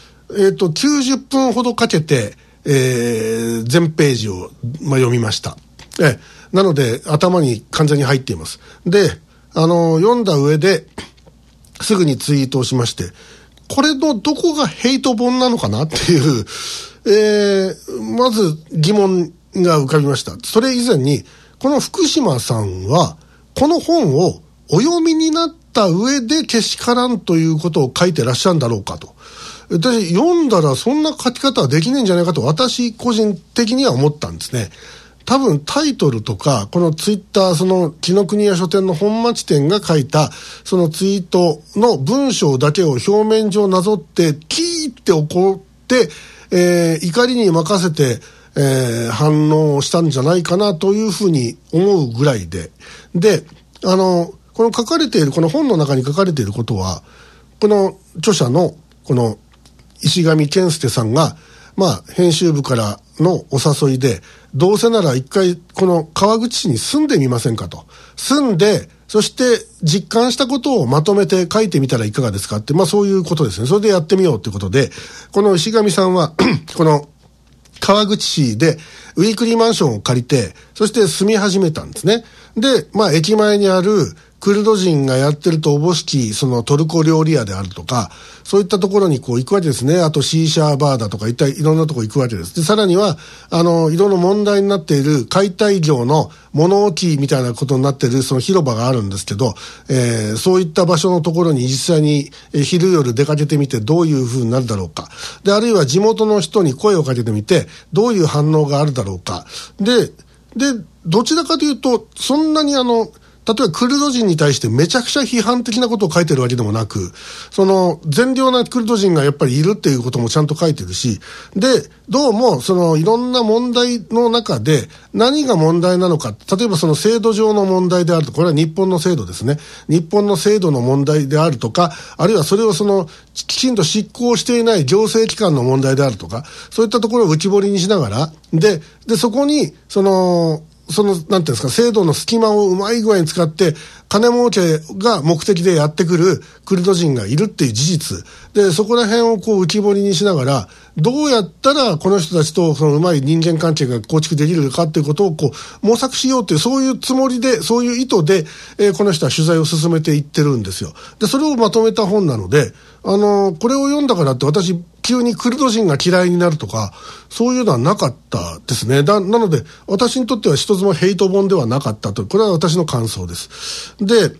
、90分ほどかけて、全ページを、読みました。なので頭に完全に入っています。で、読んだ上ですぐにツイートをしまして、これのどこがヘイト本なのかなっていう、まず疑問が浮かびました。それ以前に、この福島さんはこの本をお読みになった上でけしからんということを書いてらっしゃるんだろうかと。私読んだらそんな書き方はできないんじゃないかと私個人的には思ったんですね。多分タイトルとかこのツイッター、その紀ノ国屋書店の本町店が書いたそのツイートの文章だけを表面上なぞってキーって怒って、怒りに任せて、反応をしたんじゃないかなというふうに思うぐらいで、この書かれている、この本の中に書かれていることは、この著者のこの石上健介さんが、編集部からのお誘いで、どうせなら一回この川口市に住んでみませんかと。住んで、そして実感したことをまとめて書いてみたらいかがですかって、そういうことですね。それでやってみようということで、この石上さんはこの川口市でウィークリーマンションを借りて、そして住み始めたんですね。で、駅前にあるクルド人がやってるとおぼしきそのトルコ料理屋であるとか、そういったところに行くわけですね。あとシーシャーバーだとかいろんなところ行くわけです。で、さらにはいろいろ問題になっている解体業の物置みたいなことになっているその広場があるんですけど、そういった場所のところに実際に昼夜出かけてみてどういう風になるだろうか。で、あるいは地元の人に声をかけてみてどういう反応があるだろうか。で、どちらかというと、そんなに例えばクルド人に対してめちゃくちゃ批判的なことを書いてるわけでもなく、その善良なクルド人がやっぱりいるっていうこともちゃんと書いてるし、で、どうもそのいろんな問題の中で何が問題なのか、例えばその制度上の問題であると、これは日本の制度ですね。日本の制度の問題であるとか、あるいはそれをきちんと執行していない行政機関の問題であるとか、そういったところを浮き彫りにしながら、で、そこになんていうんですか、制度の隙間をうまい具合に使って、金儲けが目的でやってくるクルド人がいるっていう事実。で、そこら辺を浮き彫りにしながら、どうやったらこの人たちとうまい人間関係が構築できるかっていうことを模索しようっていう、そういうつもりで、そういう意図で、この人は取材を進めていってるんですよ。で、それをまとめた本なので、これを読んだからって私、急にクルド人が嫌いになるとか、そういうのはなかったですね。なので、私にとっては一つもヘイト本ではなかったと。これは私の感想です。で、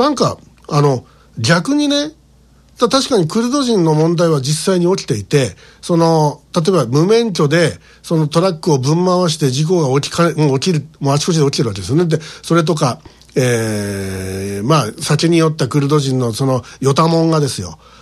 逆にね、確かにクルド人の問題は実際に起きていて、例えば無免許で、トラックをぶん回して事故が起きる、もうあちこちで起きてるわけですよね。で、それとか、酒に酔ったクルド人のヨタモンがですよ、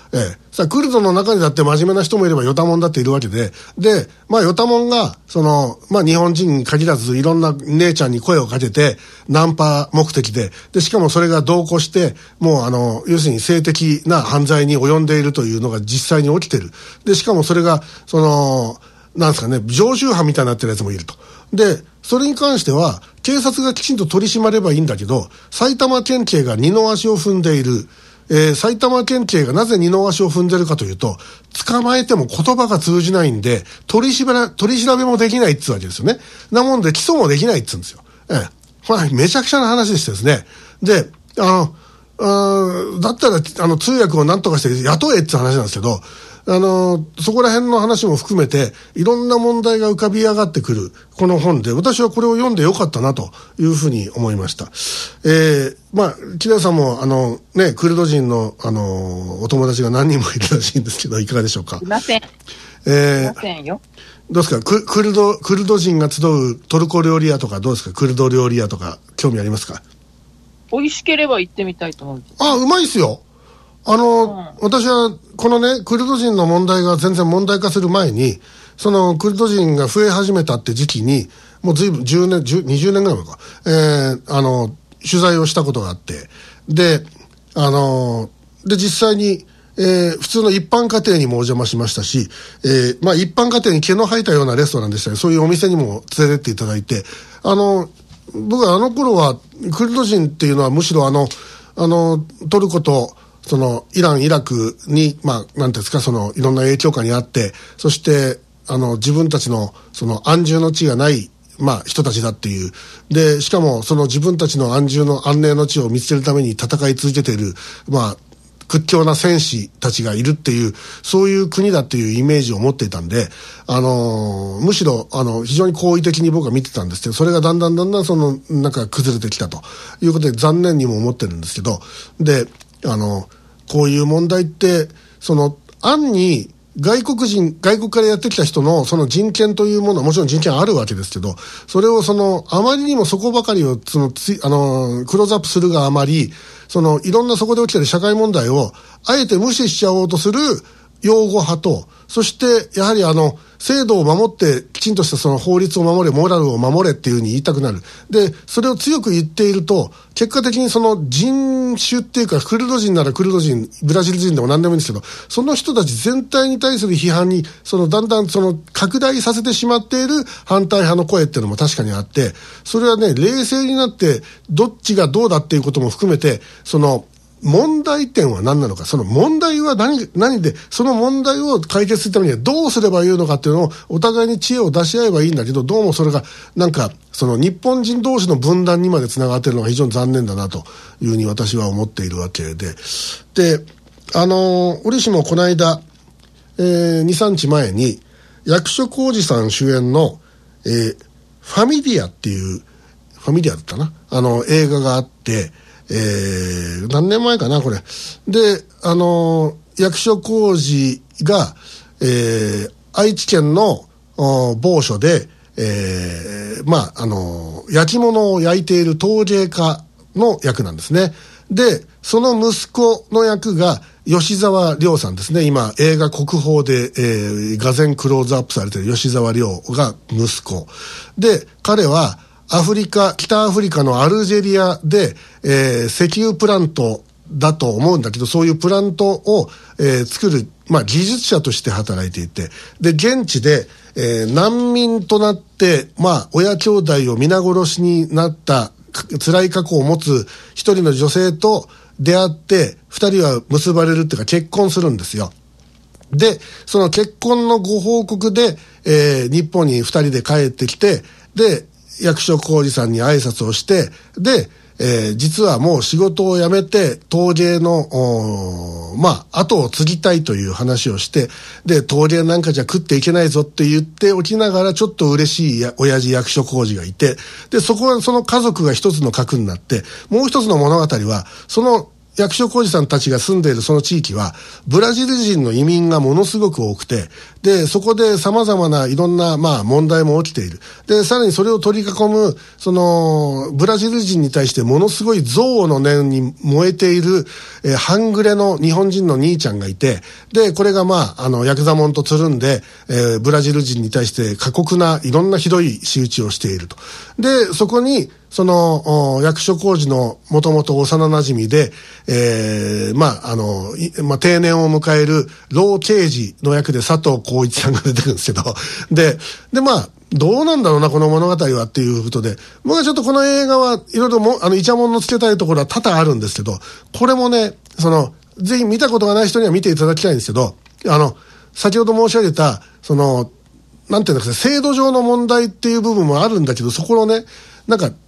さあクルドの中にだって真面目な人もいればヨタモンだっているわけで、で、まあヨタモンが、まあ日本人に限らずいろんな姉ちゃんに声をかけて、ナンパ目的で、で、しかもそれが同行して、もう要するに性的な犯罪に及んでいるというのが実際に起きてる。で、しかもそれが、なんですかね、常習犯みたいになってるやつもいると。で、それに関しては、警察がきちんと取り締まればいいんだけど、埼玉県警が二の足を踏んでいる。埼玉県警がなぜ二の足を踏んでるかというと、捕まえても言葉が通じないんで、取り調べもできないっつうわけですよね。なもんで起訴もできないっつうんですよ。これはめちゃくちゃな話でしてですね。で、だったら、通訳をなんとかして雇えって話なんですけど、そこら辺の話も含めて、いろんな問題が浮かび上がってくる、この本で、私はこれを読んでよかったな、というふうに思いました。まあ、木田さんも、クルド人の、お友達が何人もいるらしいんですけど、いかがでしょうか。 いません。いませんよ。 どうですか、クルド人が集うトルコ料理屋とか、どうですか、クルド料理屋とか、興味ありますか。 美味しければ行ってみたいと思う。 うまいっすよ。私は、このね、クルド人の問題が全然問題化する前に、クルド人が増え始めたって時期に、もう随分20年ぐらい前か、取材をしたことがあって、で、実際に、普通の一般家庭にもお邪魔しましたし、まあ一般家庭に毛の生えたようなレストランでしたり、そういうお店にも連れてっていただいて、僕は頃は、クルド人っていうのはむしろトルコと、イラン、イラクに、まあ、なんていうんですか、いろんな影響下にあって、そして、自分たちの、安住の地がない、まあ、人たちだっていう。で、しかも、自分たちの安寧の地を見つけるために戦い続けている、まあ、屈強な戦士たちがいるっていう、そういう国だっていうイメージを持っていたんで、むしろ、非常に好意的に僕は見てたんですけど、それがだんだんなんか崩れてきたということで残念にも思ってるんですけど、で、こういう問題って、暗に外国からやってきた人の人権というものはもちろん人権あるわけですけど、それをあまりにもそこばかりをクローズアップするがあまり、いろんなそこで起きている社会問題をあえて無視しちゃおうとする擁護派と、そしてやはり制度を守ってきちんとした法律を守れ、モラルを守れっていうふうに言いたくなる。で、それを強く言っていると、結果的に人種っていうか、クルド人ならクルド人、ブラジル人でも何でもいいんですけど、その人たち全体に対する批判に、だんだん拡大させてしまっている反対派の声っていうのも確かにあって、それはね、冷静になって、どっちがどうだっていうことも含めて、問題点は何なのか、問題は何で、その問題を解決するためにはどうすればいいのかっていうのをお互いに知恵を出し合えばいいんだけど、どうもそれがなんか日本人同士の分断にまでつながっているのが非常に残念だなというふうに私は思っているわけで、で、折しもこの間、2、3日前に役所広司さん主演の、ファミリアっていう、ファミリアだったな、映画があって、何年前かなこれで、役所広司が、愛知県の某所で、まあ焼き物を焼いている陶芸家の役なんですね。で、その息子の役が吉沢亮さんですね。今映画国宝で、がぜんクローズアップされている吉沢亮が息子で、彼は北アフリカのアルジェリアで、石油プラントだと思うんだけど、そういうプラントを、作る、まあ、技術者として働いていて、で、現地で、難民となって、まあ、親兄弟を皆殺しになった辛い過去を持つ一人の女性と出会って、二人は結ばれるっていうか結婚するんですよ。で、その結婚のご報告で、日本に二人で帰ってきて、で、役所広司さんに挨拶をして、で、実はもう仕事を辞めて陶芸のまあ後を継ぎたいという話をして、で陶芸なんかじゃ食っていけないぞって言っておきながら、ちょっと嬉しい親父役所広司がいて、でその家族が一つの核になって、もう一つの物語はその役所広司さんたちが住んでいるその地域は、ブラジル人の移民がものすごく多くて、で、そこで様々ないろんな、問題も起きている。で、さらにそれを取り囲む、ブラジル人に対してものすごい憎悪の念に燃えている、半グレの日本人の兄ちゃんがいて、で、これがヤクザモンとつるんで、ブラジル人に対して過酷ないろんなひどい仕打ちをしていると。で、そこに、役所広司のもともと幼馴染で、定年を迎える老刑事の役で佐藤浩市さんが出てくるんですけど、で、どうなんだろうな、この物語はっていうことで、僕はちょっとこの映画はいろいろイチャモンのつけたいところは多々あるんですけど、これもね、ぜひ見たことがない人には見ていただきたいんですけど、先ほど申し上げた、なんていうんですか、制度上の問題っていう部分もあるんだけど、そこをね、なんか、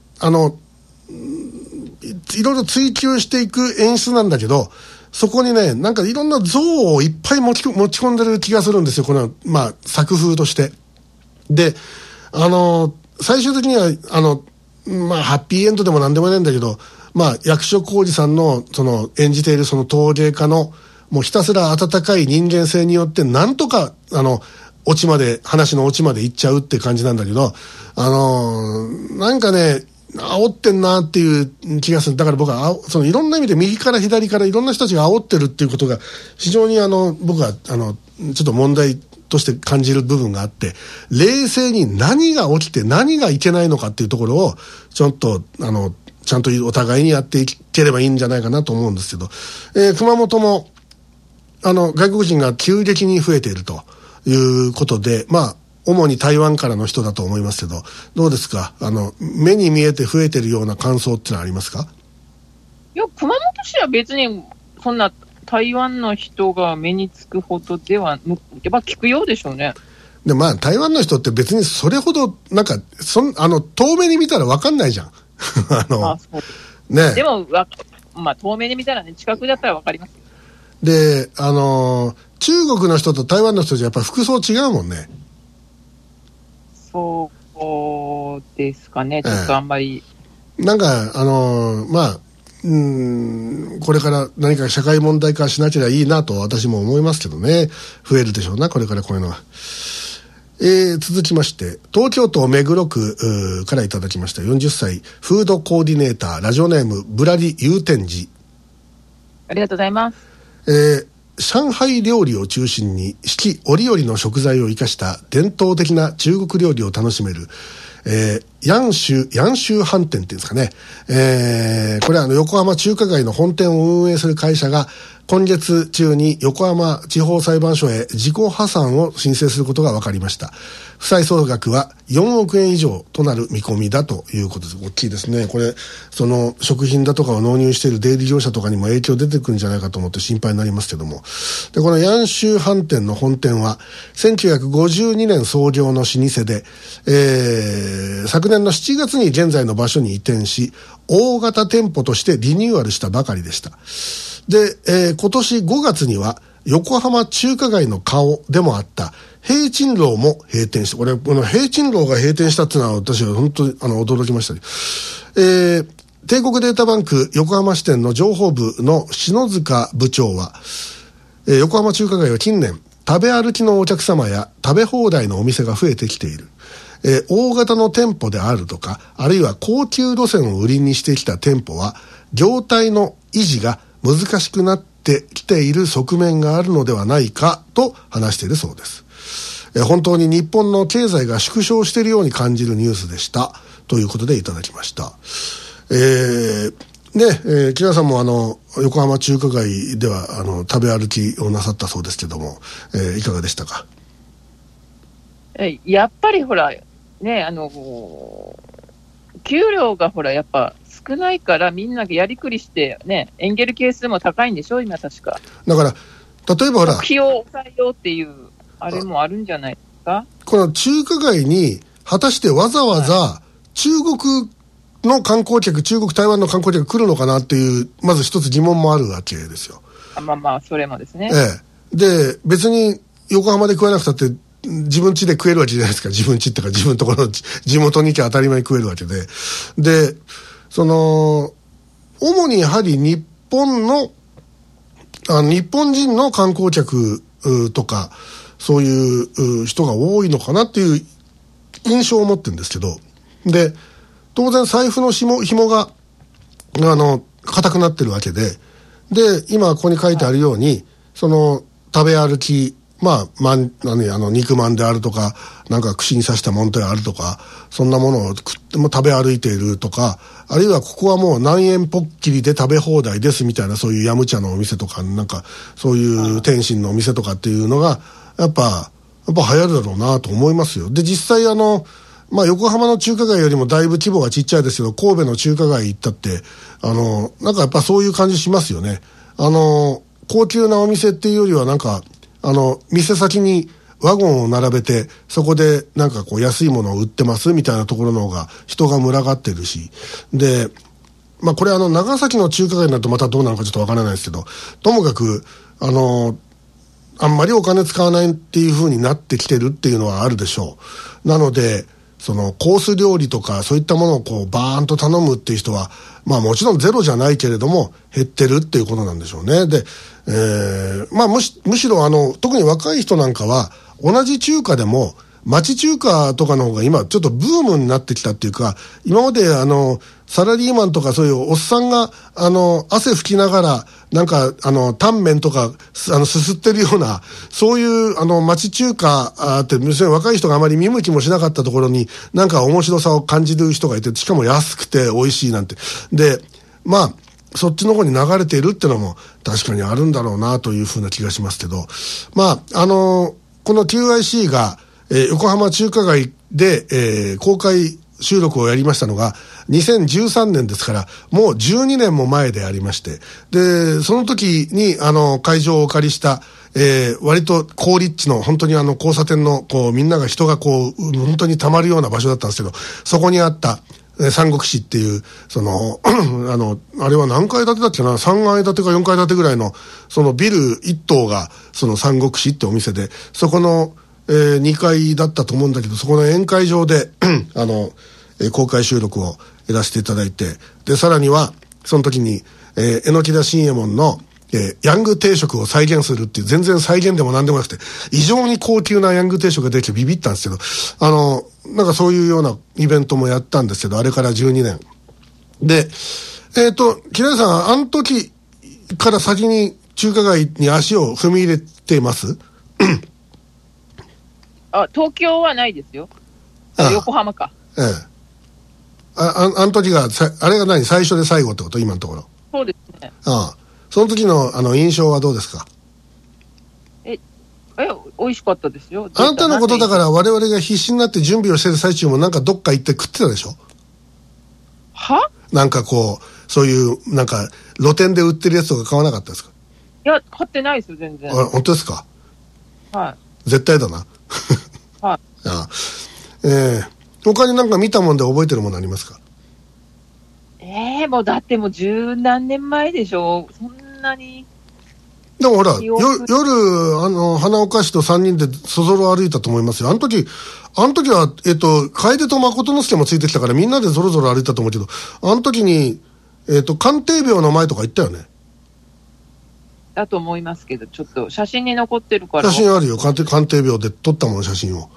いろいろ追求していく演出なんだけど、そこにね、なんかいろんな像をいっぱい持ち込んでる気がするんですよ、この、作風として。で、最終的には、ハッピーエンドでもなんでもないんだけど、役所広司さんの、演じているその陶芸家の、もうひたすら温かい人間性によって、なんとか、話のオチまで行っちゃうって感じなんだけど、なんかね、煽ってんなっていう気がする。だから僕はいろんな意味で右から左からいろんな人たちが煽ってるっていうことが非常に僕はちょっと問題として感じる部分があって、冷静に何が起きて何がいけないのかっていうところをちょっとちゃんとお互いにやっていければいいんじゃないかなと思うんですけど、熊本も外国人が急激に増えているということで、主に台湾からの人だと思いますけど、どうですか？目に見えて増えてるような感想ってのはありますか？ いや、熊本市は別に、そんな台湾の人が目につくほどでは、やっぱ聞くようでしょうね。 で、台湾の人って別にそれほど、なんか、遠目に見たら分かんないじゃん。 そうね。でも、遠目に見たらね、近くだったら分かりますよ。 で、中国の人と台湾の人じゃやっぱ服装違うもんね。 そうですかね、ちょっとあんまり。 なんか、これから何か社会問題化しなければいいなと私も思いますけどね。増えるでしょうな、これからこういうのは。続きまして、東京都目黒区からいただきました。40歳、フードコーディネーター、ラジオネーム、ぶらり祐天寺。 ありがとうございます。 上海料理を中心に四季折々の食材を生かした伝統的な中国料理を楽しめる、揚州飯店っていうんですかね。これは横浜中華街の本店を運営する会社が今月中に横浜地方裁判所へ自己破産を申請することが分かりました。負債総額は4億円以上となる見込みだということです。大きいですね。これ、食品だとかを納入している出入り業者とかにも影響出てくるんじゃないかと思って心配になりますけども。で、この揚州飯店の本店は、1952年創業の老舗で、昨年の7月に現在の場所に移転し、大型店舗としてリニューアルしたばかりでした。で、今年5月には、横浜中華街の顔でもあった平鎮楼も閉店して、この平鎮楼が閉店したっていうのは私は本当に驚きましたね。帝国データバンク横浜支店の情報部の篠塚部長は、横浜中華街は近年食べ歩きのお客様や食べ放題のお店が増えてきている。大型の店舗であるとか、あるいは高級路線を売りにしてきた店舗は業態の維持が難しくなってきている側面があるのではないかと話しているそうです。本当に日本の経済が縮小しているように感じるニュースでしたということでいただきました。木田さんも横浜中華街では食べ歩きをなさったそうですけども、いかがでしたか？ やっぱりほらね、給料がほらやっぱ少ないからみんなやりくりしてね、エンゲル係数も高いんでしょ今確か。 だから例えばほら、 費用を抑えようっていうあれもあるんじゃないですか。 この中華街に果たしてわざわざ中国の観光客、中国台湾の観光客来るのかなっていうまず一つ疑問もあるわけですよ。 それもですね。 で別に横浜で食えなくたって自分家で食えるわけじゃないですか。自分家ってか自分のところの地元に行きゃ当たり前に食えるわけで。で、主にやはり日本人の観光客とかそういう人が多いのかなっていう印象を持ってるんですけど、で当然財布の紐が硬くなってるわけで、今ここに書いてあるように、その食べ歩き、肉まんであるとか、なんか串に刺したもんであるとか、そんなものを食べ歩いているとか、あるいはここはもう何円ぽっきりで食べ放題ですみたいな、そういうヤムチャのお店とか、なんかそういう天津のお店とかっていうのがやっぱ流行るだろうなと思いますよ。で実際横浜の中華街よりもだいぶ規模がちっちゃいですけど、神戸の中華街行ったってなんかやっぱそういう感じしますよね。高級なお店っていうよりはなんか店先にワゴンを並べて、そこでなんかこう安いものを売ってますみたいなところの方が人が群がってるし、でこれ長崎の中華街になるとまたどうなのかちょっとわからないですけど、ともかくあんまりお金使わないっていう風になってきてるっていうのはあるでしょう。なのでそのコース料理とかそういったものをこうバーンと頼むっていう人はもちろんゼロじゃないけれども減ってるっていうことなんでしょうね。で、むしろ特に若い人なんかは同じ中華でも町中華とかの方が今ちょっとブームになってきたっていうか、今までサラリーマンとかそういうおっさんが汗拭きながらなんかタンメンとかすすってるような、そういう町中華って若い人があまり見向きもしなかったところになんか面白さを感じる人がいて、しかも安くて美味しいなんて、でそっちの方に流れているっていうのも確かにあるんだろうなというふうな気がしますけど、この QIC が横浜中華街で、公開収録をやりましたのが2013年ですから、もう12年も前でありまして、でその時に会場をお借りした、割と高立地の本当に交差点のこうみんなが人がこう本当に溜まるような場所だったんですけど、そこにあった三国志っていうあれは何階建てだっけな、3階建てか4階建てぐらいのそのビル1棟がその三国志ってお店で、そこの2階だったと思うんだけど、そこの宴会場で公開収録をやらせていただいて、でさらにはその時に榎田信右衛門のヤング定食を再現するっていう、全然再現でも何でもなくて異常に高級なヤング定食ができてビビったんですけど、なんかそういうようなイベントもやったんですけど、あれから12年で木田さん、あの時から先に中華街に足を踏み入れています？ 東京はないですよ。横浜か。 あの時があれが最初で最後ってこと？今のところ。 そうですね。 その時の印象はどうですか？ 美味しかったですよ。 あなたのことだから我々が必死になって準備をしてる最中もなんかどっか行って食ってたでしょ？ は？なんかこうそういうなんか露店で売ってるやつとか買わなかったですか？ いや買ってないですよ全然。 本当ですか？ はい。 絶対だな。 はい。 他になんか見たもんで覚えてるものありますか？ もうだってもう十何年前でしょ。そんなに。 でもほら夜花岡市と3人でそぞろ歩いたと思いますよ。あの時は楓と誠之助もついてきたからみんなでぞろぞろ歩いたと思うけど、あの時に鑑定病の前とか行ったよね。 だと思いますけど、ちょっと写真に残ってるから。 写真あるよ。鑑定病で撮ったもん、写真を。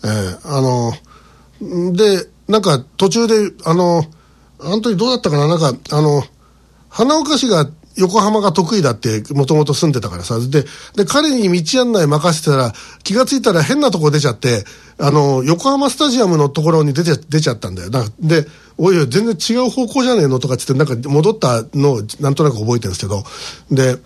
でなんか途中であの時どうだったかな、なんか花岡市が横浜が得意だってもともと住んでたからさ、で彼に道案内任せてたら気がついたら変なとこ出ちゃって、横浜スタジアムのところに出ちゃったんだよ。でおいおい全然違う方向じゃねえのとかつってなんか戻ったのをなんとなく覚えてるんですけど、で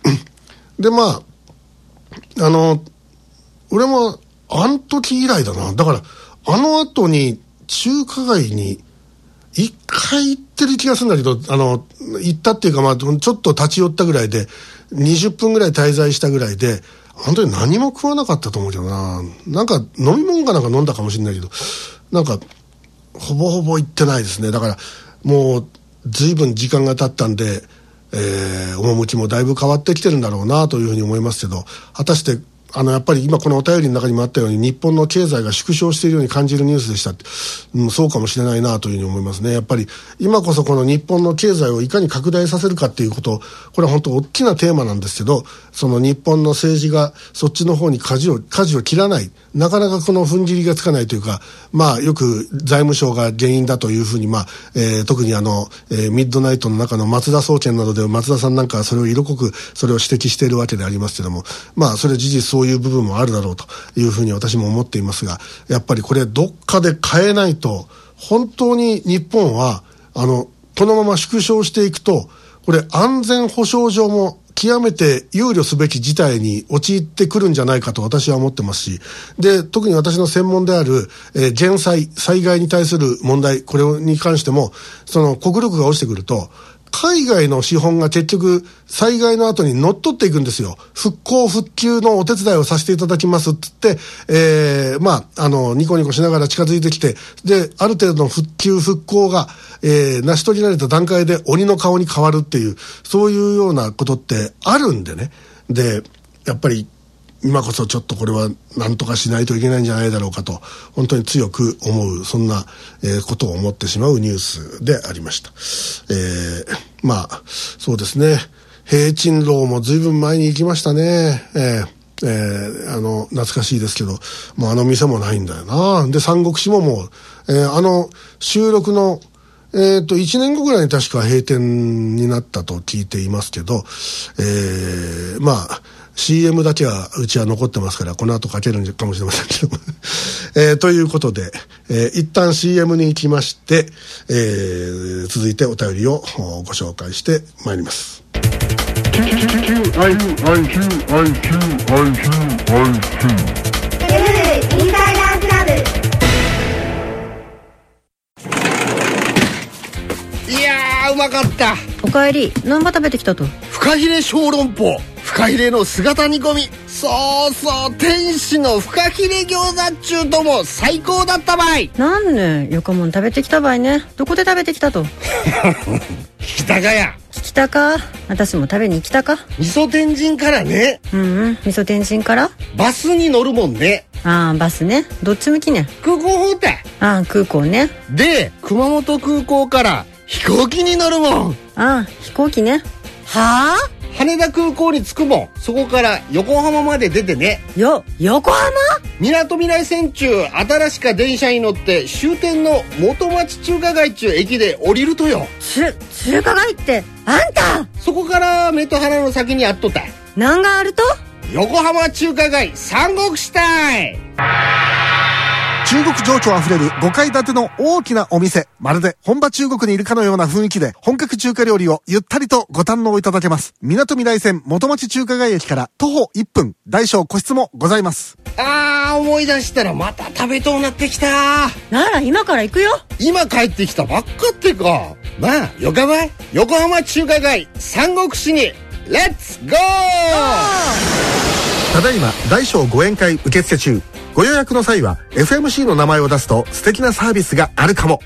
俺もあの時以来だな。だから後に中華街に一回行ってる気がするんだけど、行ったっていうかちょっと立ち寄ったぐらいで20分ぐらい滞在したぐらいで、本当に何も食わなかったと思うけどな。なんか飲み物かなんか飲んだかもしれないけど、なんかほぼほぼ行ってないですね。だからもう随分時間が経ったんで、趣もだいぶ変わってきてるんだろうなというふうに思いますけど、果たしてやっぱり今このお便りの中にもあったように日本の経済が縮小しているように感じるニュースでしたって、そうかもしれないなというふうに思いますね。やっぱり今こそこの日本の経済をいかに拡大させるかっていうこと、これは本当大きなテーマなんですけど、その日本の政治がそっちの方に舵を切らない、なかなかこの踏ん切りがつかないというか、よく財務省が原因だというふうに、特にミッドナイトの中の松田総研などで松田さんなんかはそれを色濃くそれを指摘しているわけでありますけども、それ事実そういう部分もあるだろうというふうに私も思っていますが、やっぱりこれどっかで変えないと、本当に日本はこのまま縮小していくと、これ安全保障上も極めて憂慮すべき事態に陥ってくるんじゃないかと私は思ってますし、で特に私の専門である、減災災害に対する問題、これに関してもその国力が落ちてくると海外の資本が結局災害の後に乗っ取っていくんですよ。復興復旧のお手伝いをさせていただきますって言って、ニコニコしながら近づいてきて、である程度の復旧復興が、成し遂げられた段階で鬼の顔に変わるっていう、そういうようなことってあるんでね。でやっぱり今こそちょっとこれは何とかしないといけないんじゃないだろうかと本当に強く思う、そんな、ことを思ってしまうニュースでありました。そうですね、平鎮楼も随分前に行きましたね。懐かしいですけど、もう店もないんだよな。で三国志ももう、収録の1年後ぐらいに確か閉店になったと聞いていますけど、CM だけはうちは残ってますから、この後かけるかもしれませんけども、ということで、一旦 CM に行きまして、続いてお便りをご紹介してまいります。 いやーうまかった。 おかえり。何ば食べてきたと。 フカヒレ小籠包、フカヒレの姿煮込み、そうそう、天使のフカヒレ餃子っちゅうとも最高だったばい。 なんね、よかもん食べてきたばいね。どこで食べてきたと。 聞きたかや。 聞きたか。私も食べに行きたか。 味噌天神からね。 味噌天神からバスに乗るもんね。 バスね。どっち向きね。 空港方って。 空港ね。 で熊本空港から飛行機に乗るもん。 飛行機ね。はあ、 羽田空港に着くもん。そこから横浜まで出てね。 横浜？ みなとみらい線中新しか電車に乗って終点の元町中華街中駅で降りるとよ。 中華街ってあんた？ そこから目と鼻の先にあっとったい。 何があると？ 横浜中華街三国志たい。 中国情緒あふれる5階建ての大きなお店、まるで本場中国にいるかのような雰囲気で本格中華料理をゆったりとご堪能いただけます。みなとみらい線元町中華街駅から徒歩1分、大小個室もございます。 思い出したらまた食べとうなってきた。 なら今から行くよ。 今帰ってきたばっかってか。よかばい。横浜中華街三国志にレッツゴー。 ただいま大小ご宴会受付中。ご予約の際は FMC の名前を出すと素敵なサービスがあるかも。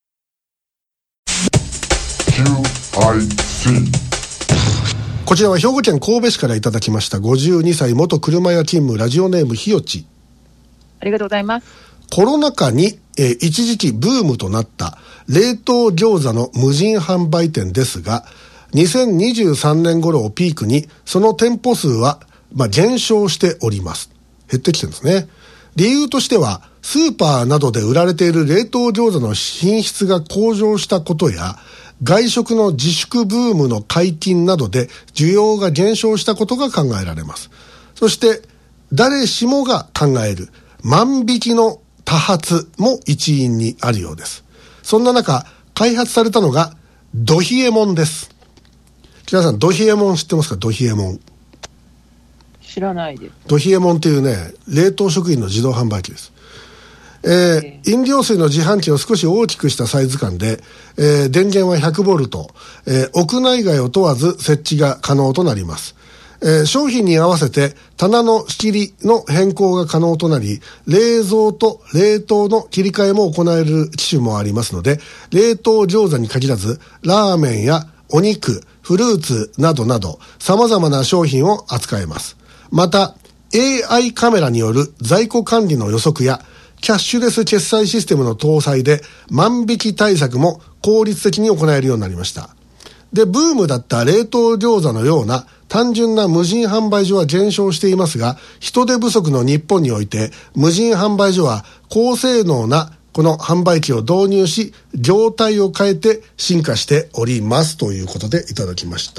こちらは兵庫県神戸市からいただきました。52歳元車屋勤務、ラジオネームひよち。 ありがとうございます。 コロナ禍に、一時期ブームとなった冷凍餃子の無人販売店ですが、2023年頃をピークにその店舗数は、減少しております。減ってきてるんですね。理由としてはスーパーなどで売られている冷凍餃子の品質が向上したことや、外食の自粛ブームの解禁などで需要が減少したことが考えられます。そして誰しもが考える万引きの多発も一因にあるようです。そんな中開発されたのがドヒエモンです。皆さんドヒエモン知ってますか？ドヒエモン知らないです。 ドヒエモンっていうね、冷凍食品の自動販売機です。飲料水の自販機を少し大きくしたサイズ感で、電源は100ボルト、屋内外を問わず設置が可能となります。商品に合わせて棚の仕切りの変更が可能となり、冷蔵と冷凍の切り替えも行える機種もありますので、冷凍餃子に限らずラーメンやお肉、フルーツなどなど様々な商品を扱えます。また AI カメラによる在庫管理の予測やキャッシュレス決済システムの搭載で万引き対策も効率的に行えるようになりました。で、ブームだった冷凍餃子のような単純な無人販売所は減少していますが、人手不足の日本において無人販売所は高性能なこの販売機を導入し、業態を変えて進化しておりますということでいただきました。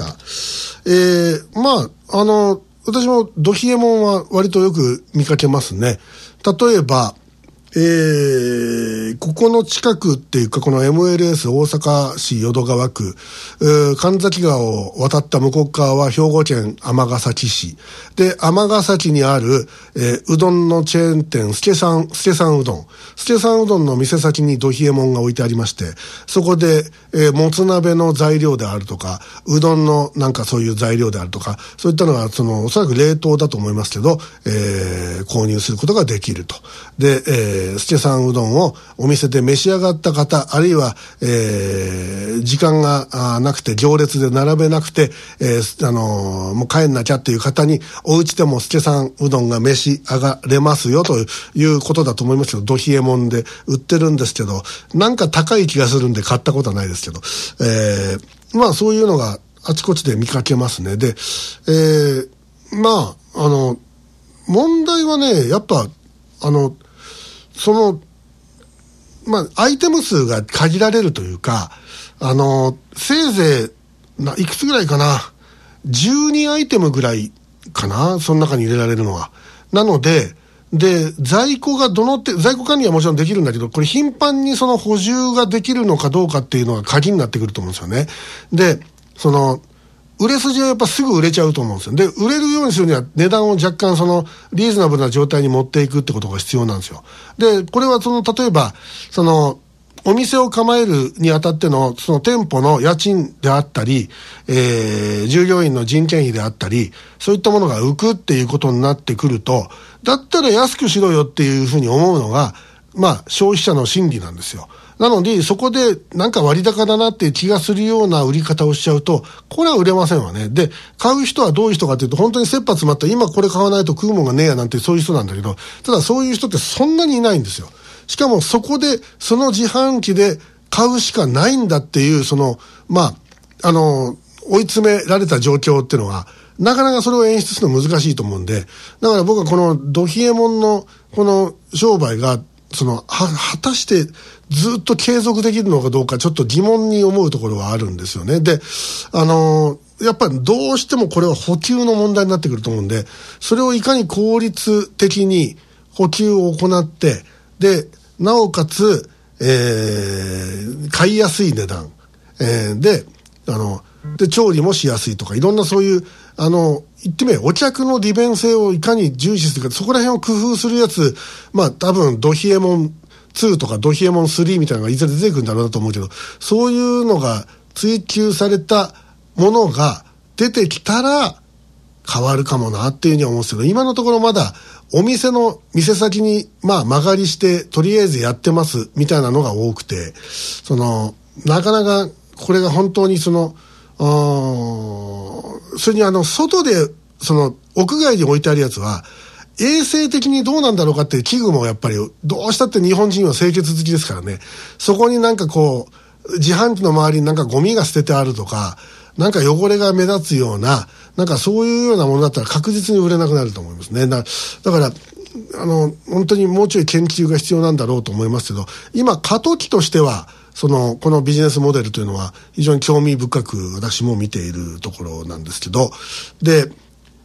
私もドヒエモンは割とよく見かけますね。例えば、ここの近くっていうか、この MLS 大阪市淀川区、神崎川を渡った向こう側は兵庫県尼崎市で、尼崎にある、うどんのチェーン店助さんうどんの店先にドヒエモンが置いてありまして、そこで、もつ鍋の材料であるとか、うどんのなんかそういう材料であるとか、そういったのがおそらく冷凍だと思いますけど、購入することができると。で、助さんうどんをお店で召し上がった方、あるいは、時間がなくて行列で並べなくて、もう帰んなきゃっていう方に、お家でも助さんうどんが召し上がれますよということだと思いますけど、ドヒエモンで売ってるんですけど、なんか高い気がするんで買ったことはないですけど、そういうのがあちこちで見かけますね。で、問題はね、やっぱアイテム数が限られるというか、せいぜいいくつぐらいかな、12アイテムぐらいかな、その中に入れられるのは。なので、在庫が在庫管理はもちろんできるんだけど、これ頻繁にその補充ができるのかどうかっていうのが鍵になってくると思うんですよね。で、売れ筋はやっぱすぐ売れちゃうと思うんですよ。で、売れるようにするには値段を若干リーズナブルな状態に持っていくってことが必要なんですよ。で、これは例えば、お店を構えるにあたっての店舗の家賃であったり、従業員の人件費であったり、そういったものが浮くっていうことになってくると、だったら安くしろよっていうふうに思うのが、消費者の心理なんですよ。なので、そこでなんか割高だなっていう気がするような売り方をしちゃうと、これは売れませんわね。で、買う人はどういう人かというと、本当に切羽詰まった今これ買わないと食うもんがねえやなんてそういう人なんだけど、ただそういう人ってそんなにいないんですよ。しかもそこでその自販機で買うしかないんだっていう追い詰められた状況っていうのは、なかなかそれを演出するの難しいと思うんで、だから僕はこのドヒエモンのこの商売が果たしてずっと継続できるのかどうかちょっと疑問に思うところはあるんですよね。で、やっぱりどうしてもこれは補給の問題になってくると思うんで、それをいかに効率的に補給を行って、で、なおかつ、買いやすい値段、で調理もしやすいとか、いろんなそういう言ってみればお客の利便性をいかに重視するか、そこら辺を工夫するやつ、多分ドヒエモン2とかドヒエモン3みたいなのがいずれ出てくるんだろうなと思うけど、そういうのが追求されたものが出てきたら変わるかもなっていうふうには思うんですけど、今のところまだお店の店先に間借りしてとりあえずやってますみたいなのが多くて、なかなかこれが本当にそれに外で屋外に置いてあるやつは衛生的にどうなんだろうかっていう危惧もやっぱりどうしたって日本人は清潔好きですからね。そこになんか自販機の周りになんかゴミが捨ててあるとか、なんか汚れが目立つような、なんかそういうようなものだったら確実に売れなくなると思いますね。だから本当にもうちょい研究が必要なんだろうと思いますけど、今過渡期としてはこのビジネスモデルというのは非常に興味深く私も見ているところなんですけど、で、例え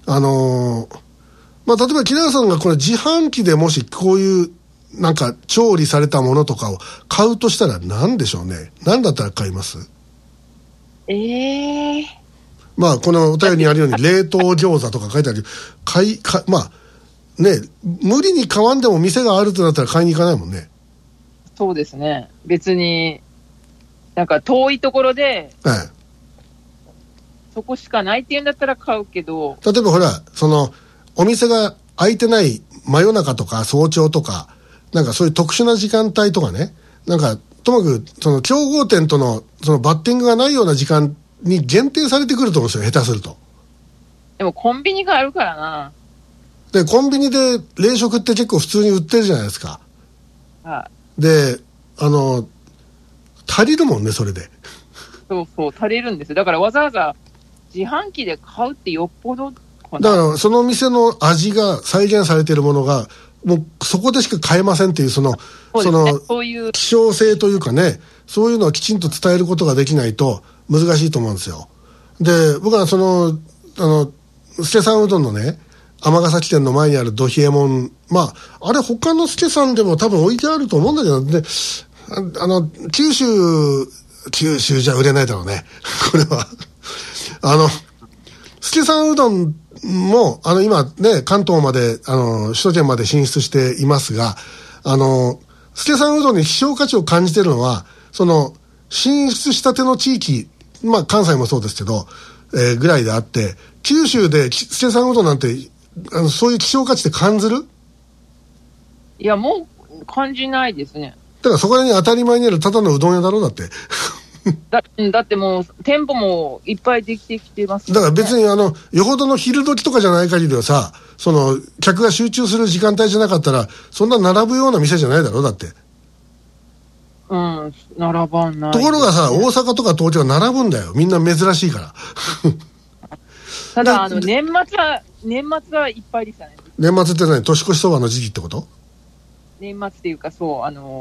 ば木永さんがこれ自販機でもしこういうなんか調理されたものとかを買うとしたら何でしょうね。何だったら買います？ このお便りにあるように冷凍餃子とか書いてある無理に買わんでも店があるとなったら買いに行かないもんね。 そうですね。別になんか遠いところで、そこしかないっていうんだったら買うけど、 例えばほらお店が開いてない真夜中とか早朝とか、なんかそういう特殊な時間帯とかね、なんかともかく競合店とのバッティングがないような時間に限定されてくると思うんですよ、下手すると。 でもコンビニがあるからな。 でコンビニで冷食って結構普通に売ってるじゃないですか。 はい。 で足りるもんね、それで。 そうそう、足りるんですよ。だからわざわざ自販機で買うってよっぽどかな。 だからその店の味が再現されているものがもうそこでしか買えませんっていうそういう希少性というかね、そういうのをきちんと伝えることができないと難しいと思うんですよ。で僕は助さんうどんのね、尼崎店の前にあるど冷えもん、まああれ他の助さんでも多分置いてあると思うんだけど、で九州じゃ売れないだろうねこれは助さんうどんも今ね関東まで首都圏まで進出していますが、助さんうどんに希少価値を感じているのはその進出したての地域、まあ関西もそうですけど、ぐらいであって、九州で助さんうどんなんてそういう希少価値って感じる？ いやもう感じないですね。 だからそこらに当たり前にあるただのうどん屋だろうだってだってもう店舗もいっぱいできてきてます、ね、 だから別によほどの昼時とかじゃない限りはさ、その客が集中する時間帯じゃなかったらそんな並ぶような店じゃないだろうだって。 並ばない、ね、 ところがさ、大阪とか東京は並ぶんだよ、みんな珍しいからただ年末はいっぱいでしたね。 年末って何、年越しそばの時期ってこと？ 年末っていうかそう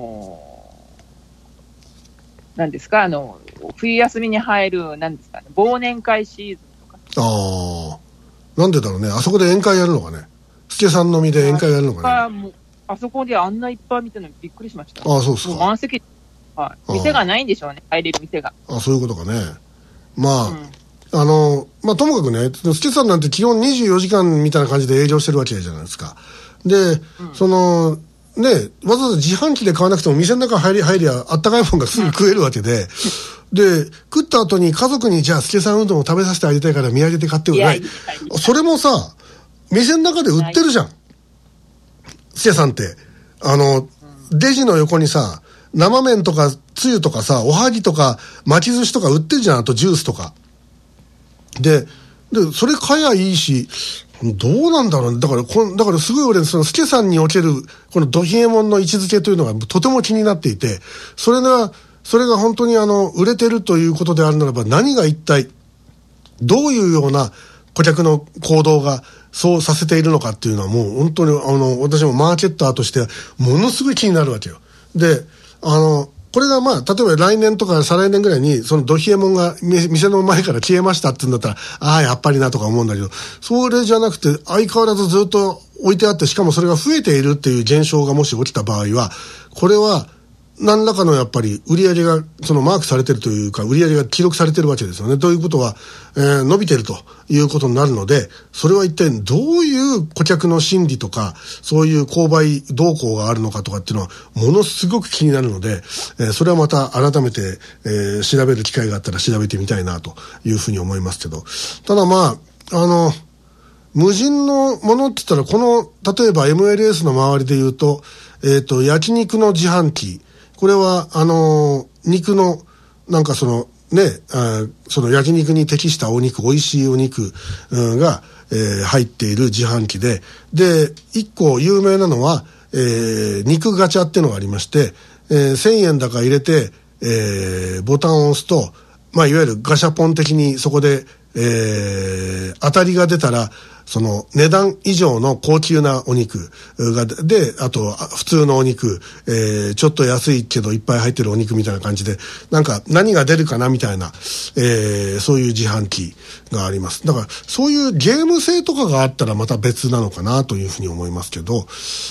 何ですか、冬休みに入る何ですかね、忘年会シーズンとか。 ああ、なんでだろうね、あそこで宴会やるのかね、助さんのみで宴会やるのかね。 あそこであんないっぱい見たのにびっくりしました。 ああ、そうですか。 もう満席、はい、店がないんでしょうね、入れる店が。 ああ、そういうことかね。まあ、まあともかくね、助さんなんて基本24時間みたいな感じで営業してるわけじゃないですか。で、ね、わざわざ自販機で買わなくても店の中入りゃあったかいもんがすぐ食えるわけで、で食った後に家族にじゃあ助さんうどんを食べさせてあげたいから土産で買ってくれない、それもさ店の中で売ってるじゃん、助さんってレジの横にさ生麺とかつゆとかさおはぎとか巻き寿司とか売ってるじゃん、あとジュースとかでそれ買えばいいし、どうなんだろうね。だからすごい俺その助さんにおけるこのど冷えもんの位置づけというのがとても気になっていて、それが本当に売れてるということであるならば、何が一体どういうような顧客の行動がそうさせているのかっていうのはもう本当に私もマーケッターとしてものすごい気になるわけよ。でこれがまあ例えば来年とか再来年ぐらいにそのど冷えもんが店の前から消えましたって言うんだったら、ああやっぱりなとか思うんだけど、それじゃなくて相変わらずずっと置いてあって、しかもそれが増えているっていう現象がもし起きた場合は、これは何らかのやっぱり売り上げがそのマークされてるというか、売り上げが記録されてるわけですよね。ということは、伸びてるということになるので、それは一体どういう顧客の心理とかそういう購買動向があるのかとかっていうのはものすごく気になるので、それはまた改めて、調べる機会があったら調べてみたいなというふうに思いますけど、ただまあ無人のものって言ったら、この例えば MLS の周りで言うと、焼肉の自販機、これは肉のなんかその焼肉に適したお肉、美味しいお肉、が、入っている自販機で、一個有名なのは、肉ガチャっていうのがありまして、1000円だか入れて、ボタンを押すと、まあいわゆるガシャポン的にそこで、当たりが出たらその値段以上の高級なお肉がで、あと普通のお肉、ちょっと安いけどいっぱい入ってるお肉みたいな感じで、なんか何が出るかなみたいな、そういう自販機があります。だからそういうゲーム性とかがあったらまた別なのかなというふうに思いますけど、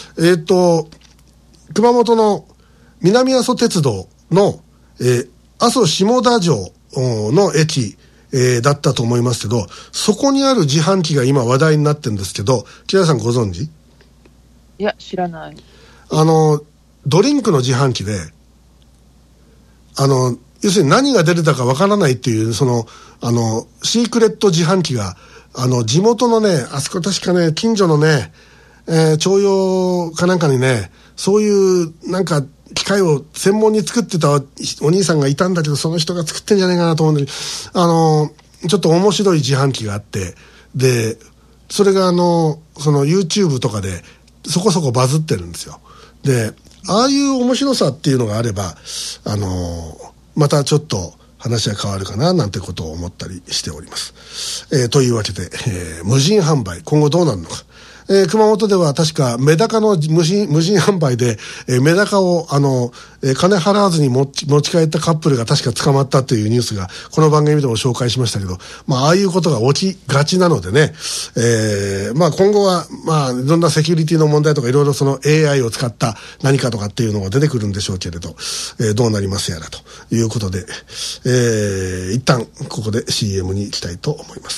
熊本の南阿蘇鉄道の、阿蘇下田城の駅だったと思いますけど、そこにある自販機が今話題になってるんですけど、木田さんご存知？ いや知らない。 ドリンクの自販機で要するに何が出てたかわからないっていうそのシークレット自販機が地元のね、あそこ確かね近所のね、徴用かなんかにね、そういうなんか機械を専門に作ってたお兄さんがいたんだけど、その人が作ってんじゃないかなと思うんだけど、ちょっと面白い自販機があって、でそれがその YouTube とかでそこそこバズってるんですよ。で、ああいう面白さっていうのがあればまたちょっと話は変わるかななんてことを思ったりしております。というわけで、無人販売今後どうなるのか。熊本では確かメダカの無人販売で、メダカを金払わずに持ち帰ったカップルが確か捕まったというニュースがこの番組でも紹介しましたけど、ああいうことが起きがちなのでね、今後はいろんなセキュリティの問題とかいろいろその AI を使った何かとかっていうのが出てくるんでしょうけれど、どうなりますやらということで、一旦ここで CM に行きたいと思います。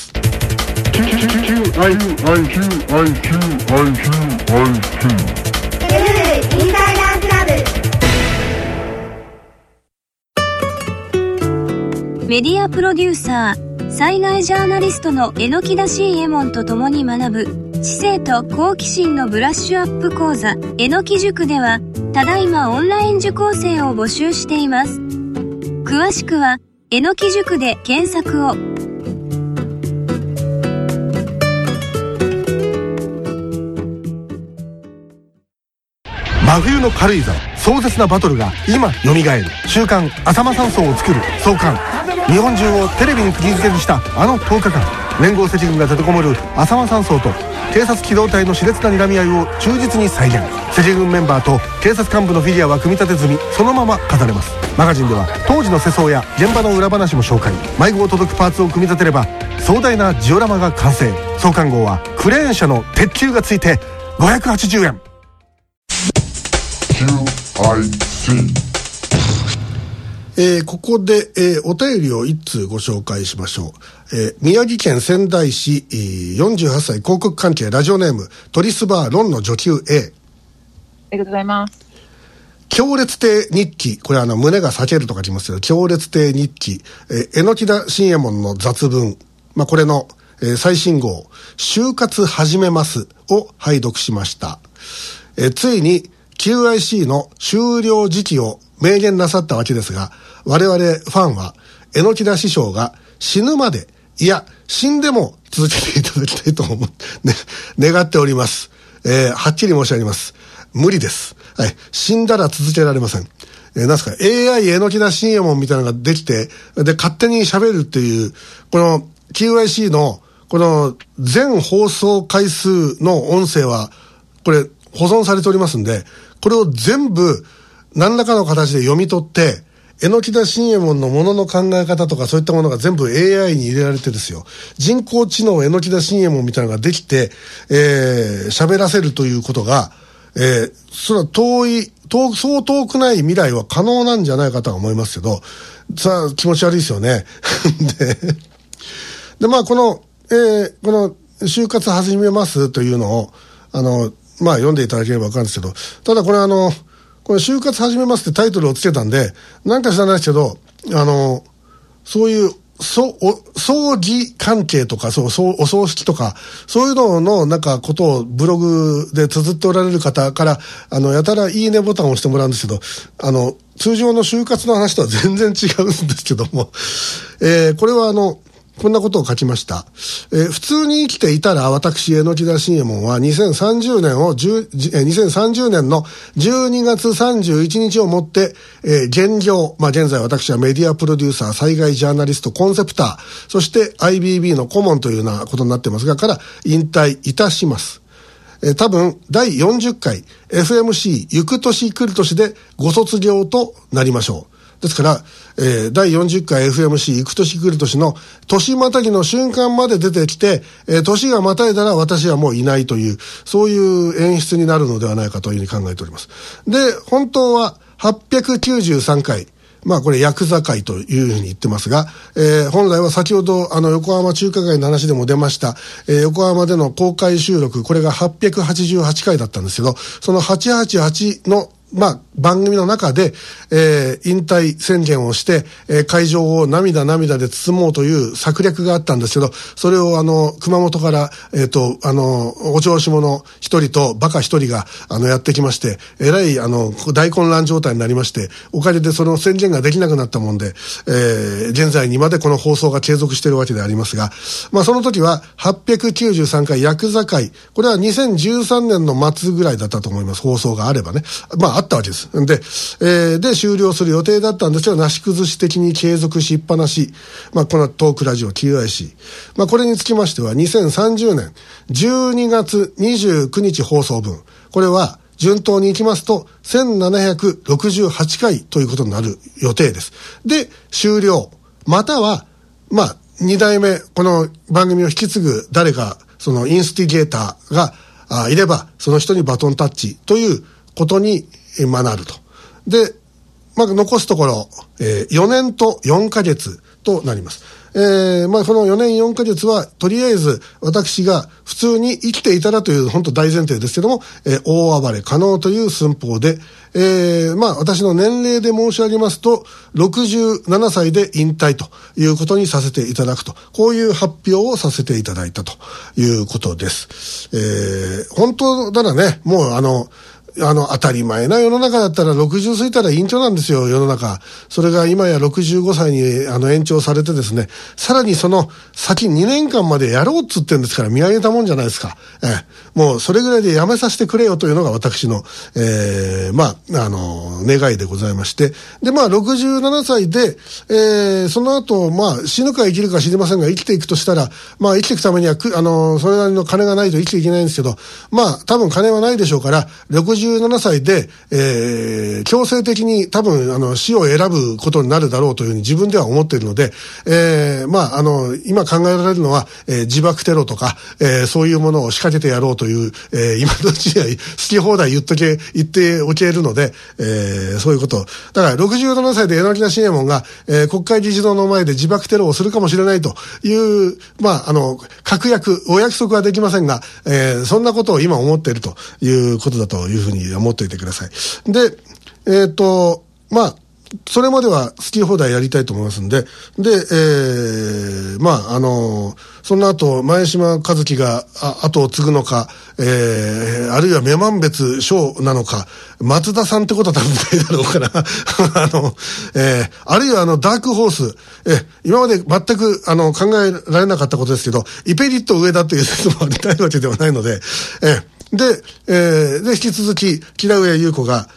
メディアプロデューサー、災害ジャーナリストの榎田信右衛門と共に学ぶ知性と好奇心のブラッシュアップ講座榎木塾では、ただいまオンライン受講生を募集しています。詳しくは榎木塾で検索を。 真冬の軽井沢、壮絶なバトルが今蘇る。週刊浅間山荘を作る創刊。日本中をテレビに釘付けにしたあの10日間、連合赤軍が立てこもる浅間山荘と警察機動隊の熾烈な睨み合いを忠実に再現。赤軍メンバーと警察幹部のフィギュアは組み立て済み、そのまま飾れます。マガジンでは当時の世相や現場の裏話も紹介。迷子を届くパーツを組み立てれば壮大なジオラマが完成。創刊号はクレーン車の鉄球がついて580円。 ここで、お便りを一通ご紹介しましょう。宮城県仙台市48歳広告関係ラジオネームトリスバーロンの女級 A。 ありがとうございます。 強烈亭日記、これ胸が裂けると書きますけど、強烈亭日記、榎田信右衛門の雑文、これの、最新号就活始めますを拝読しました。ついにQIC の終了時期を明言なさったわけですが、我々ファンは榎田師匠が死ぬまで、いや死んでも続けていただきたいと願っております。はっきり申し上げます。無理です。はい、死んだら続けられません。なんすか AI 榎田信右衛門みたいなのができて、で勝手に喋るっていうこの QIC のこの全放送回数の音声はこれ保存されておりますんで、これを全部何らかの形で読み取って榎田信右衛門のものの考え方とかそういったものが全部 AI に入れられてですよ、人工知能榎田信右衛門みたいなのができて喋らせるということが、それはそう遠くない未来は可能なんじゃないかとは思いますけど、さあ気持ち悪いですよね。でこの就活始めますというのを読んでいただければ分かるんですけど、ただこれこれ就活始めますってタイトルをつけたんで、なんか知らないですけど、そういう葬儀関係とか、お葬式とか、そういうののなんかことをブログで綴っておられる方から、やたらいいねボタンを押してもらうんですけど、通常の就活の話とは全然違うんですけども、これはこんなことを書きました。普通に生きていたら私、榎田信右衛門は2030年の12月31日をもって、現業、現在私はメディアプロデューサー、災害ジャーナリスト、コンセプター、そして IBB の顧問というようなことになってますが、から引退いたします。多分、第40回 FMC 行く年来る年でご卒業となりましょう。ですから、第40回 FMC 行く年来る年の年またぎの瞬間まで出てきて、年がまたいだら私はもういないという、そういう演出になるのではないかというふうに考えております。で、本当は893回、これヤクザ会というふうに言ってますが、本来は先ほど横浜中華街の話でも出ました、横浜での公開収録、これが888回だったんですけど、その888の番組の中で、引退宣言をして、会場を涙で包もうという策略があったんですけど、それを熊本から、お調子者一人とバカ一人が、やってきまして、えらい、大混乱状態になりまして、おかげでその宣言ができなくなったもんで、現在にまでこの放送が継続しているわけでありますが、その時は893回ヤクザ会、これは2013年の末ぐらいだったと思います、放送があればね。あったわけです。で、終了する予定だったんですけど、なし崩し的に継続しっぱなし、このトークラジオ QIC。これにつきましては、2030年12月29日放送分。これは、順当に行きますと、1768回ということになる予定です。で、終了。または、2代目、この番組を引き継ぐ誰か、そのインスティゲーターがいれば、その人にバトンタッチということになると。で、残すところ、4年と4ヶ月となります。この4年4ヶ月は、とりあえず私が普通に生きていたらという本当大前提ですけども、大暴れ可能という寸法で、私の年齢で申し上げますと、67歳で引退ということにさせていただくと、こういう発表をさせていただいたということです。本当ならね、もう当たり前な世の中だったら60過ぎたら隠居なんですよ、世の中。それが今や65歳に延長されてですね、さらにその先2年間までやろうっつってんですから見上げたもんじゃないですか。もうそれぐらいでやめさせてくれよというのが私の、願いでございまして。で、67歳で、その後、死ぬか生きるか知りませんが、生きていくとしたら、生きていくためにはそれなりの金がないと生きていけないんですけど、多分金はないでしょうから、67歳で、強制的に多分死を選ぶことになるだろうというふうに自分では思っているので、今考えられるのは、自爆テロとか、そういうものを仕掛けてやろうという、今のうちには好き放題言っておけるので、そういうこと。だから67歳で柳田新右衛門が、国会議事堂の前で自爆テロをするかもしれないという、確約、お約束はできませんが、そんなことを今思っているということだというふうに思っておいてください。で、それまでは好き放題やりたいと思いますんで、で、その後、前島和樹が後を継ぐのか、あるいは女満別賞なのか、松田さんってことは多分ないだろうから、あるいはダークホース、今まで全く考えられなかったことですけど、イペリット上田という説もありたいわけではないので、で、引き続き、木田上優子が、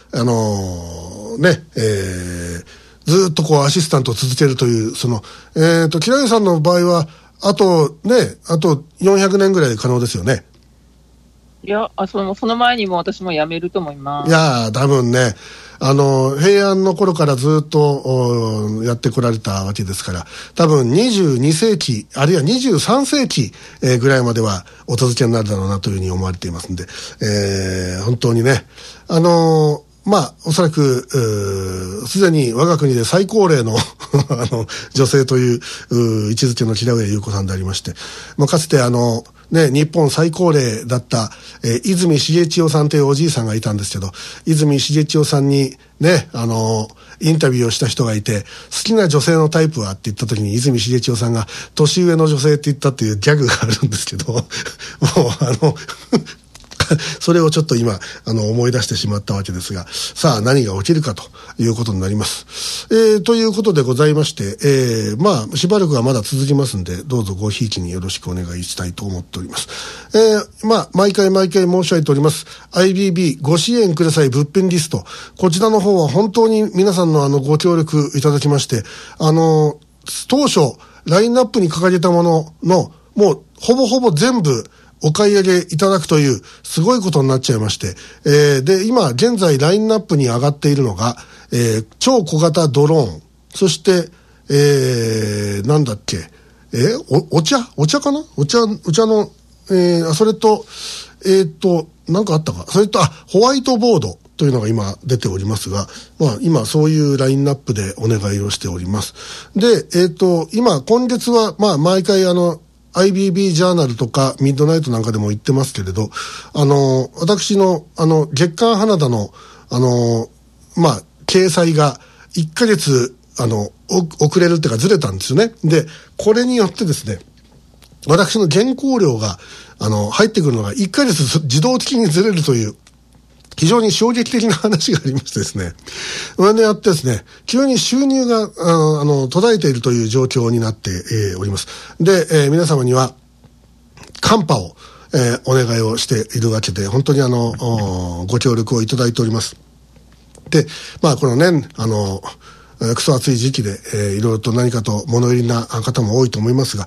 ずっとアシスタントを続けるという、木田上さんの場合は、あと400年ぐらい可能ですよね。 いや、その前にも私も辞めると思います。 いや、多分ね、平安の頃からずっとやってこられたわけですから、多分22世紀、あるいは23世紀、ぐらいまではお続けになるだろうなというふうに思われていますんで、本当にね、おそらく、すでに我が国で最高齢の女性という位置づけの木田上優子さんでありまして、かつて日本最高齢だった、泉重千代さんというおじいさんがいたんですけど、泉重千代さんにね、インタビューをした人がいて、好きな女性のタイプはって言った時に泉重千代さんが年上の女性って言ったっていうギャグがあるんですけど、もうそれをちょっと今思い出してしまったわけですが、さあ何が起きるかということになります。ということでございまして、しばらくはまだ続きますんで、どうぞごひいきによろしくお願いしたいと思っております。毎回申し上げております IBB ご支援ください物品リスト、こちらの方は本当に皆さんのご協力いただきまして、当初ラインナップに掲げたもののもうほぼ全部お買い上げいただくというすごいことになっちゃいまして、で今現在ラインナップに上がっているのが、超小型ドローン、そしてなんだっけ、お茶かな、お茶の、それとなんかあったか、それとホワイトボードというのが今出ておりますが、今そういうラインナップでお願いをしております。で、今月は毎回IBB ジャーナルとかミッドナイトなんかでも言ってますけれど、私の月刊花田の掲載が1ヶ月遅れるっていうかずれたんですよね。でこれによってですね、私の原稿料が入ってくるのが1ヶ月自動的にずれるという非常に衝撃的な話がありましてですね、それでやってですね、急に収入が途絶えているという状況になって、おります。で、皆様にはカンパを、お願いをしているわけで、本当にご協力をいただいております。で、このね、クソ暑い時期で、いろいろと何かと物入りな方も多いと思いますが、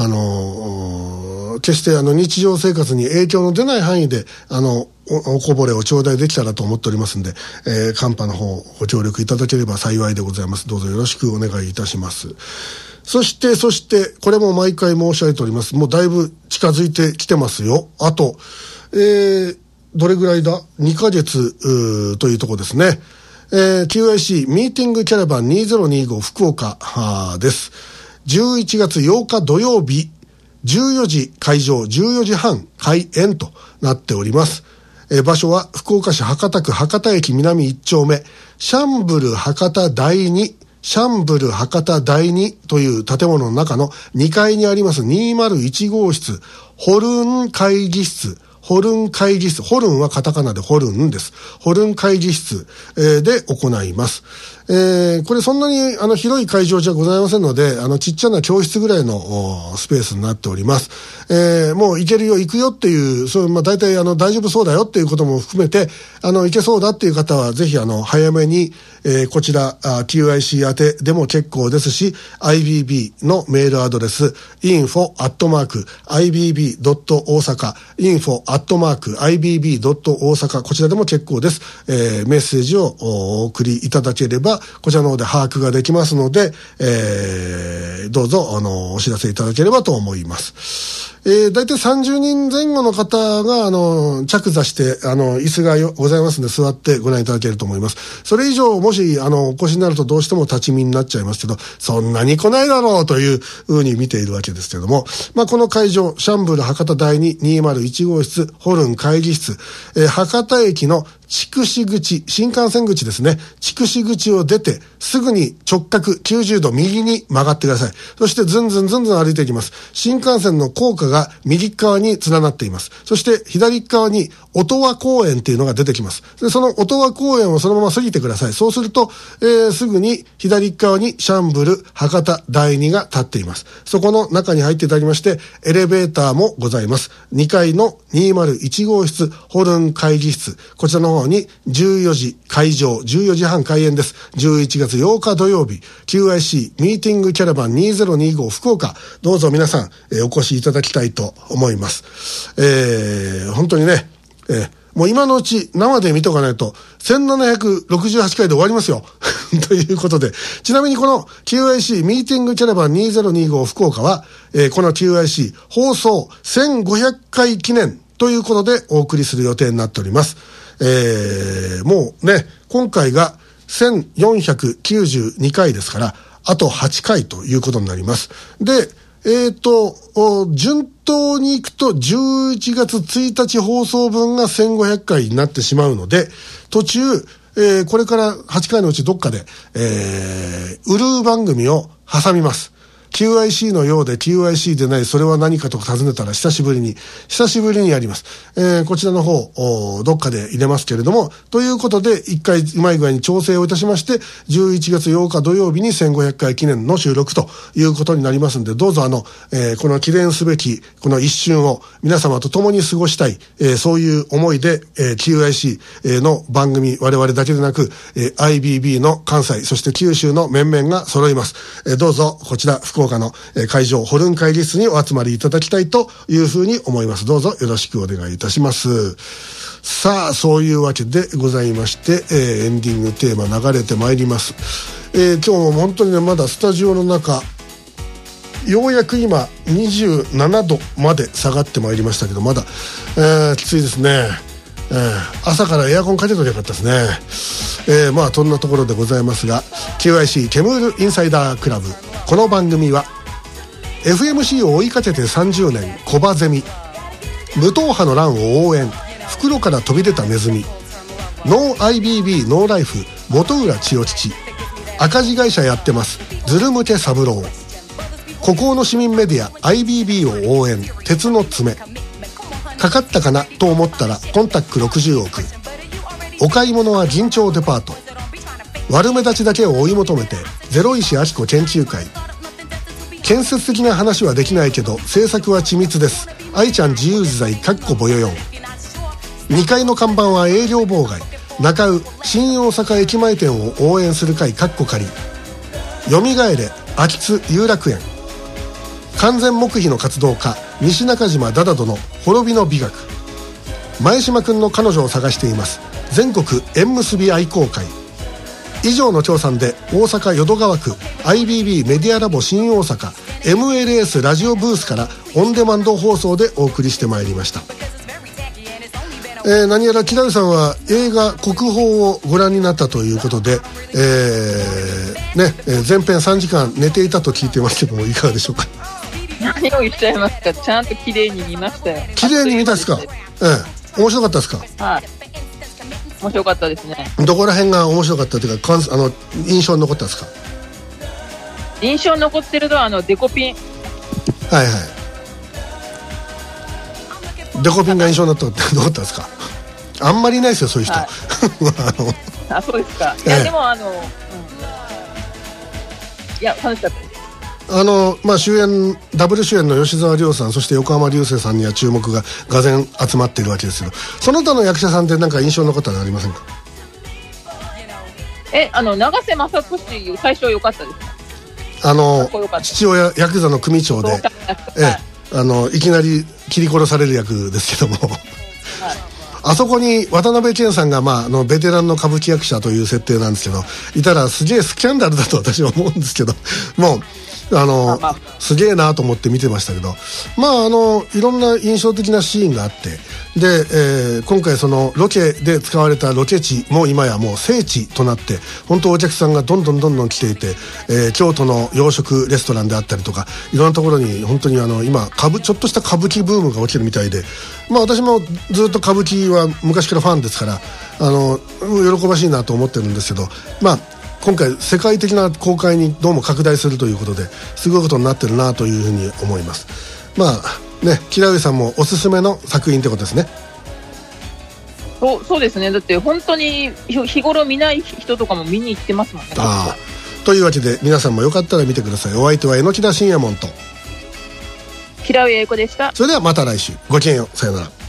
決して日常生活に影響の出ない範囲で、おこぼれを頂戴できたらと思っておりますんで、カンパの方ご協力いただければ幸いでございます。どうぞよろしくお願いいたします。そして、これも毎回申し上げております。もうだいぶ近づいてきてますよ。あと、どれぐらいだ ?2 ヶ月、というところですね。QIC ミーティングキャラバン2025福岡です。11月8日土曜日、14時開場、14時半開演となっております。場所は福岡市博多区博多駅南1丁目、シャンブル博多第2、シャンブル博多第2という建物の中の2階にあります201号室、ホルン会議室、ホルンはカタカナでホルンです。ホルン会議室、で行います。これそんなに広い会場じゃございませんので、ちっちゃな教室ぐらいのスペースになっております。もう行けるよ、行くよっていう、大体大丈夫そうだよっていうことも含めて、行けそうだっていう方はぜひ早めに、こちら、QIC 宛てでも結構ですし、IBB のメールアドレス、info@ibb.osaka、info@ibb.osaka、こちらでも結構です。メッセージをお送りいただければ、こちらの方で把握ができますので、どうぞお知らせいただければと思います。だいたい30人前後の方が着座して椅子がございますので座ってご覧いただけると思います。それ以上もしお越しになるとどうしても立ち見になっちゃいますけど、そんなに来ないだろうというふうに見ているわけですけども、この会場シャンブル博多第2 201号室ホルン会議室、博多駅の筑紫口、新幹線口ですね。筑紫口を出て、すぐに直角90度右に曲がってください。そしてずんずん歩いていきます。新幹線の高架が右側に連なっています。そして左側に音羽公園っていうのが出てきます。で、その音羽公園をそのまま過ぎてください。そうすると、すぐに左側にシャンブル博多第2が立っています。そこの中に入っていただきまして、エレベーターもございます。2階の201号室ホルン会議室。こちらの方に14時開場、14時半開演です。11月8日土曜日、QIC ミーティングキャラバン2025福岡、どうぞ皆さん、お越しいただきたいと思います。本当にね、もう今のうち生で見とかないと1768回で終わりますよ。ということで、ちなみにこの QIC ミーティングキャラバン2025福岡は、この QIC 放送1500回記念ということでお送りする予定になっております。もうね、今回が1492回ですから、あと8回ということになります。で、順当にいくと11月1日放送分が1500回になってしまうので、途中、これから8回のうちどっかで、ウルー番組を挟みます。QIC のようで QIC でない、それは何かと尋ねたら久しぶりにやります。こちらの方、どっかで入れますけれども、ということで、一回うまい具合に調整をいたしまして、11月8日土曜日に1500回記念の収録ということになりますんで、どうぞこの記念すべき、この一瞬を皆様と共に過ごしたい、そういう思いで、QIC の番組、我々だけでなく、IBB の関西、そして九州の面々が揃います。どうぞ、こちら、福岡の会場ホルン会議室にお集まりいただきたいというふうに思います。どうぞよろしくお願いいたします。さあ、そういうわけでございまして、エンディングテーマ流れてまいります。今日も本当にね、まだスタジオの中ようやく今27度まで下がってまいりましたけど、まだ、きついですね。朝からエアコンかけときゃよかったですね。まあそんなところでございますが、 QIC ケムールインサイダークラブ、この番組は FMC を追いかけて30年コバゼミ、無党派の乱を応援、袋から飛び出たネズミ、 ノー IBB ノーライフ元浦千代吉、赤字会社やってますズル向け三郎、孤高の市民メディア IBB を応援鉄の爪、かかったかなと思ったらコンタック60億、お買い物は銀町デパート、悪目立ちだけを追い求めてゼロ石明子研究会、建設的な話はできないけど制作は緻密です、愛ちゃん自由自在かっこぼよよん、2階の看板は営業妨害、中尾新大阪駅前店を応援する会かっこ仮、よみがえれ秋津遊楽園、完全黙秘の活動家西中島ダダドの滅びの美学、前島くんの彼女を探しています全国縁結び愛好会、以上の調査で大阪淀川区 IBB メディアラボ新大阪 MLS ラジオブースからオンデマンド放送でお送りしてまいりました。何やら木田さんは映画国宝をご覧になったということで、前編3時間寝ていたと聞いてますけどもいかがでしょうか。 何を言っちゃいますか。ちゃんと綺麗に見ましたよ。 綺麗に見たですか。面白かったですか。 はい、面白かったですね。 どこら辺が面白かったというか印象に残ったんですか。 印象に残ってるのはデコピン。 はいはい。デコピンが印象になったってどうだったんですか。あんまりいないですよそういう人、はい、 あ、そうですか。いや、でもいや楽しかったです。 主演ダブル主演の吉沢亮さんそして横浜流星さんには注目ががぜん集まっているわけですけど、その他の役者さんって何か印象に残ったのありませんか。 長瀬正敏最初良かったです。 父親ヤクザの組長で、いきなり切り殺される役ですけども、はい、あそこに渡辺謙さんが、ベテランの歌舞伎役者という設定なんですけどいたらすげえスキャンダルだと私は思うんですけど、もうすげえなと思って見てましたけど、いろんな印象的なシーンがあって、で、今回そのロケで使われたロケ地も今やもう聖地となって本当お客さんがどんどん来ていて、京都の洋食レストランであったりとかいろんなところに本当に今ちょっとした歌舞伎ブームが起きるみたいで、私もずっと歌舞伎は昔からファンですから喜ばしいなと思ってるんですけど、今回世界的な公開にどうも拡大するということですごいことになってるなというふうに思います。木田上さんもおすすめの作品ってことですね。 そうですね。だって本当に日頃見ない人とかも見に行ってますもんね。 というわけで皆さんもよかったら見てください。お相手は榎田信也門と木田上英子でした。 それではまた来週ごきげんよう。さよなら。